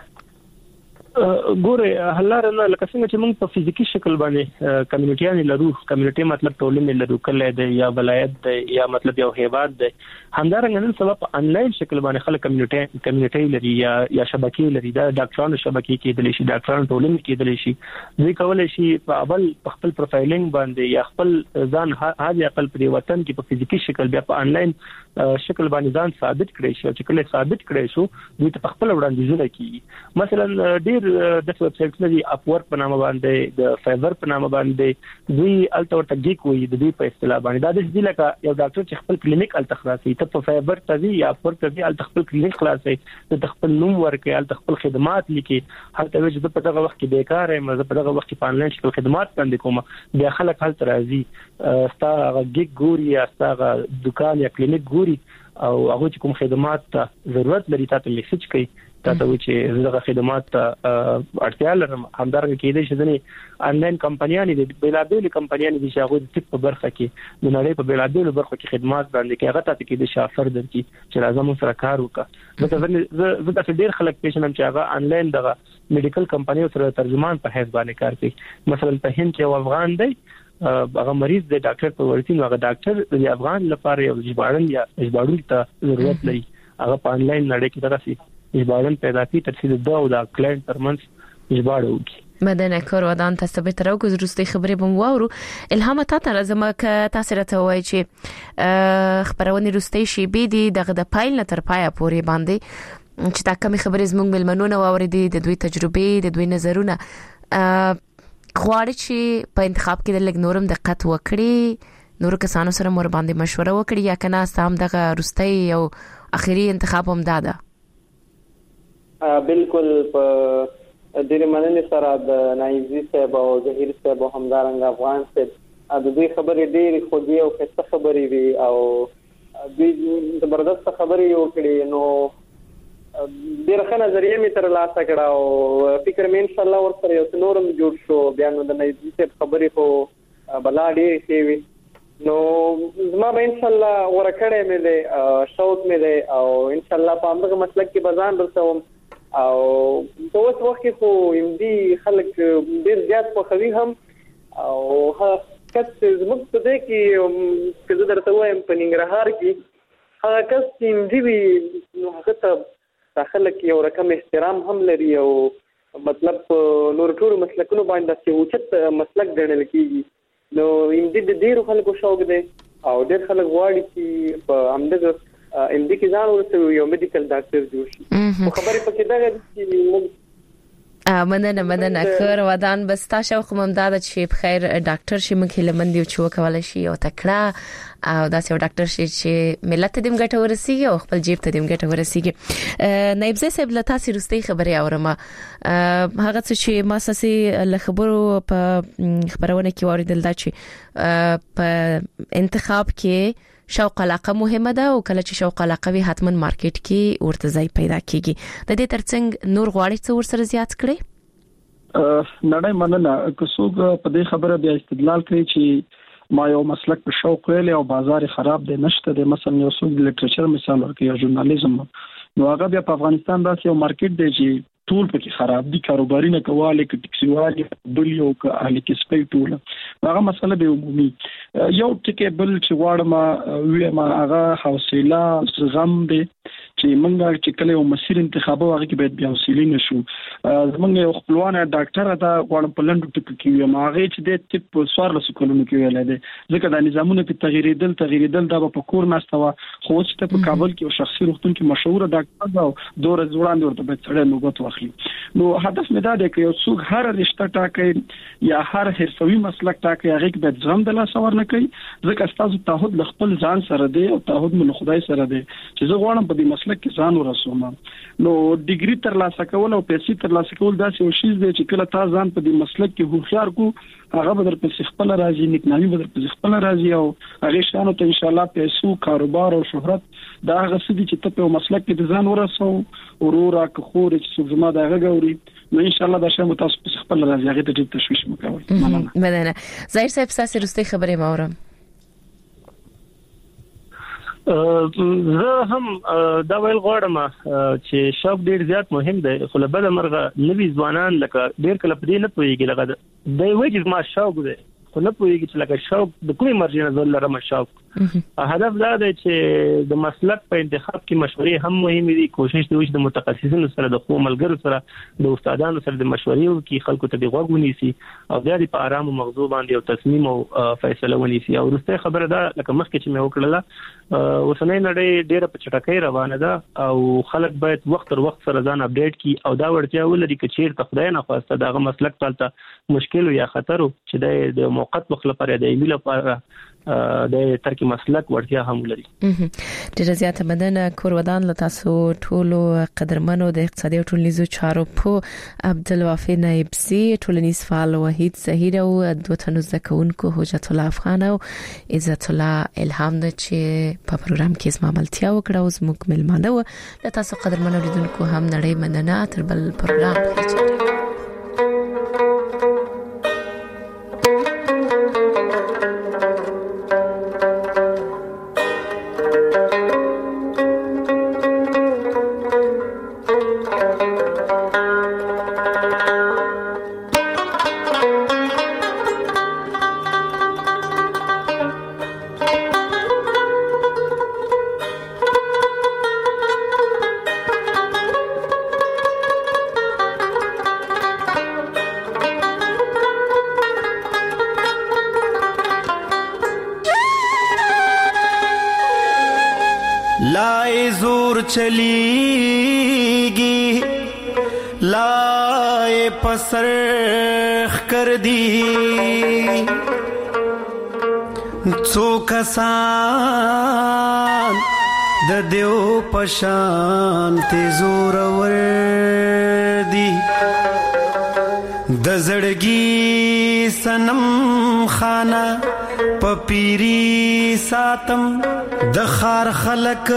ګوره هلاره نه لکه څنګه چې موږ په فزیکی شکل باندې کمیونټیان لرو کمیونټي مطلب ټولنه لرو کله دی یا ولایت دی یا مطلب یو هیواد دی همدارنګه نن سبا په انلاین شکل باندې خلک کمیونټي لري یا شبکې لري دا ډاکټرانو شبکې کې د لشي ډاکټرانو ټولنه کې د لشي دوی کولای شي په اول خپل پروفایلینګ باندې یا خپل ځان هغه خپل په وطن کې په فزیکی شکل بیا په انلاین شکل باندې ځان ثابت کړي شي چې کله ثابت کړي شو دوی ته خپل وړاندیزونه کوي مثلا ډیر د ویب سایټ لري اپورک په نامه باندې د فایبر په نامه باندې دوی الټورټ ګیک وي د دې په اصطلاح باندې دا د دې لکه یو ډاکټر چې خپل کلینیک التخراسي ته په فایبر ته یا اپورک ته الټ خپل کلینیک خلاصي د خپل نوم ورکړي الټ خپل خدمات لیکي هلته چې په دغه وخت کې بیکار یم زه په دغه وخت کې په انلاین شکل خدمات وړاندې کوم بیا خلک هلته راځي ستا ګیک ګوري یا ستا دکان یا کلینیک ګوري او هغه چې کوم خدمات ته ضرورت لري تاسو میسج کوي تاسو چې زغه خدمات اړتیا لرم همدارنګه کې دي چې انلاین کمپنیانې دي بلابل کمپنیانې دي چې هغه د تک په برخه کې د نړۍ په بلابل برخه کې خدمات وړاندې کوي هغه تاسو کې د شافر درکې چې لازم سره کار وکړه زه تاسو ډیر خلک پیژنم چې هغه انلاین دغه میډیکل کمپنیو سره ترجمان په حساب باندې کار کوي مثلا په هند کې یو افغان دی هغه مریض د ډاکټر په ورتین هغه ډاکټر د افغان لپاره یو ژباړن ته ضرورت لري هغه په انلاین نړۍ کې درسي ژباړن پیدا کی ترڅو د دا کلاینټ ترمنځ ژباړه وکړي مدنه کور ودان تاسو به تر اوګه زروستي خبرې بم واورو الهام ته لازم ک تاسو راته وای چې خبرونه روستي شي به دي دغه د پایل تر پایا پوري باندې چې تا کوم خبرې زموږ ملمنونه واوریدي د دوی تجربه د دوی نظرونه غواړي چې په انتخاب کې د لګ نورم دقت وکړي نور کسانو سره مور باندې مشوره وکړي یا کنه سام دغه روستي او اخیری انتخاب هم داده بالکل په ډېر مننه سره د نایزي صاحب او ظهیر صاحب همدارنګ افغان صاحب د دوی خبرې ډېر خودي او ښه خبرې وي او دوی زبردست خبرې وکړي نو ډېر ښه نظریه می تر لاسه کړه او فکر مې ان شاء الله ورسره یو نورم جوړ شو بیا نو د نایزي صاحب خبرې خو بلا ډېر ښه وي نو زما به ان شاء الله ورکړې مې ده شوق مې ده او ان شاء الله په همدغه مسلک کې بزان رسوم او په اوس وخت کې خو امدي خلک ډېر زیات خوښوي هم او کس زموږ په دې کې چې درته وایم په ننګرهار کې هغه کس چې امدي وي نو هغه ته خلک یو رقم احترام هم لري او مطلب نور ټول مسلکونو باندې چې اوچت مسلک ګڼل کېږي نو امدي د ډېرو خلکو شوق دی او ډېر خلک غواړي چې په همدغه امدي کې ځان ورته یو میډیکل ډاکټر جوړ شي خو خبرې پکې دا چې مننه کور ودان بستا شوق ممداد چې بخیر ډاکټر شي مخې لمندي چې وکول شي او تکړه او داسې ډاکټر شي چې ملت ته دیم ګټه ورسیږي او خپل جیب ته دیم ګټه ورسیږي. نایب صاحب له تاسو رستي خبري اورم هغه چې ما ساسي له خبرو په خبرونه کې اوریدل دا چې په انتخاب کې شوق علاقه مهمه ده او کله چې شوق علاقه وي حتما مارکیټ کې ورته ځای پیدا کیږي. د دې ترڅنګ نور غواړي څو ورسره زیات کړي؟ نړۍ مننه که څوک په دې خبره بیا استدلال کوي چې ما یو مسلک په شوق ویل او بازار خراب دی نشته د مثلا یو څوک د لټریچر مثال ورکوي یا ژورنالیزم نو هغه بیا په افغانستان داسې یو مارکیټ دی چې ټول پکې خراب دي کاروباري نه کواله کې ټیکسیوالي بل یو که اهل کې سپي ټول هغه مسله به عمومي یو ټکی بل چې واړم وی ما هغه حوصله غم دي چې منګه چې کله یو مسیر انتخابو هغه کې باید بیا حوصله نشو زمونږ یو خپلوان ډاکټر دا واړم په لندو ټکو کې یو ما هغه چې د ټپ سوار لسکولونو کې ویل دي ځکه د نظامونو په تغییردل دا په کور ناستوا خو چې په کابل کې یو شخصي روغتون کې مشهور ډاکټر دا دوه ورځې وړاندې ورته به څړې نوبت واخلي. نو هدف مې دا دی چې یو څوک هر رشته ټاکي یا هر حرفوي مسلک ټاکي هغه کې به ځم د لاس ور نه کوي ځکه تاسو تعهد ل خپل ځان سره دی او تعهد مل خدای سره دی چې زه غواړم په دې مسلک کې ځان ورسوم. نو ډیګري تر لاسه کول او پیسې تر لاسه کول دا څه شی دی چې کله تاسو ځان په دې مسلک کې هوښیار کو هغه به در په خپل راځي نیکنامي به در په خپل راځي او هغه شانو ته ان شاء الله پیسو کاروبار او شهرت دا هغه څه دي چې ته په مسلک کې ځان ورسو ورورا که خور چې زما دا غوړي نو ان شاء الله دا شی تاسو په خپل راځي هغه ته تشویش مکوئ. مننه. ظاهر صاحب تاسو رسته خبرې ماورم. زه هم دا ویل غواړم چې شوق ډیر زیات مهم دی خو له بل مرغه نوی ځوانان لکه ډیر کله په دې نه پوهیږي لکه د وجه ما شوق دی خو نه پوهیږي چې لکه شوق د کومې مرجع نه زول لرم شوق. هدف دا دی چې د مسلک په انتخاب کې مشورې هم مهمه دي کوشش دی چې د متخصصینو سره د خو ملګرو سره د استادانو سره د مشورې وکړي خلکو ته د غوږ ونیسي او بیا د په آرام او مغزو باندې یو تصمیم او فیصله ونیسي. او وروسته خبره ده لکه مخکې چې مې وکړله اوسنۍ نړۍ ډیره په چټکۍ روانه ده او خلک باید وخت تر وخت سره ځان اپډیټ کړي او دا ورته ولري چې چیرته خدای نه خواسته دغه مسلک تلته مشکل یا خطر چې د موقت وخت لپاره د ایمیل لپاره د ترکی مسلک ورتیا هم لري. ډیره زیاته مننه کور ودان له تاسو ټولو قدرمنو د اقتصادي او ټولنیزو چارو په عبدالوافي نایب سي ټولنیز فعال وحید زهیر او دوه تنو زکونکو حجت الله افغان او عزت الله الهام د چې په پروګرام کې زما ملتیا وکړه او زموږ ملمانه و له تاسو قدرمنو لیدونکو هم نړۍ مننه تر بل پروګرام चलीगी लाए पसरख कर दी सो कसान द देव पशान ते जोरवर दी द जड़गी सनम खाना पपीरी सातम د خار خلق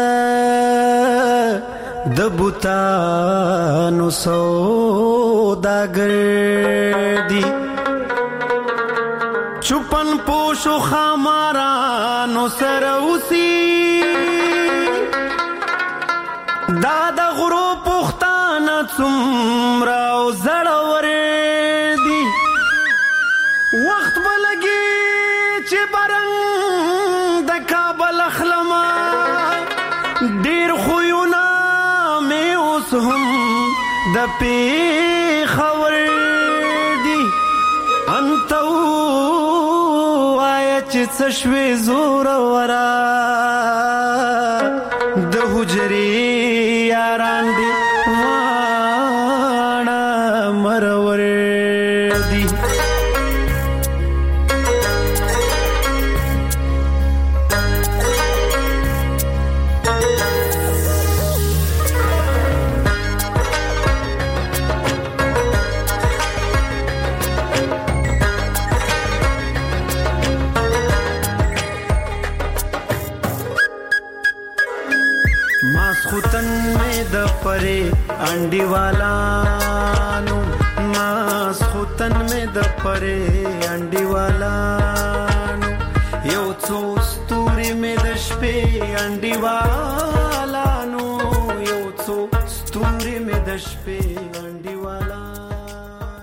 د بوتانو سوداګر دي چوپن پوشو خمارانو سره اوسي دا د غرو پختانه څومره او زړور دي وخت بلګي چې برنګ ډیر خوونه مې اوس هم د پیښور دي انت وایه چې څه شوې زورورا د حجرې یاران دي واړه مرور دی परे अंडी वालानो मास खुतन में द परे अंडी वालानो यो څو ستوري में د شپې अंडी वालानो यो څو ستوري में د شپې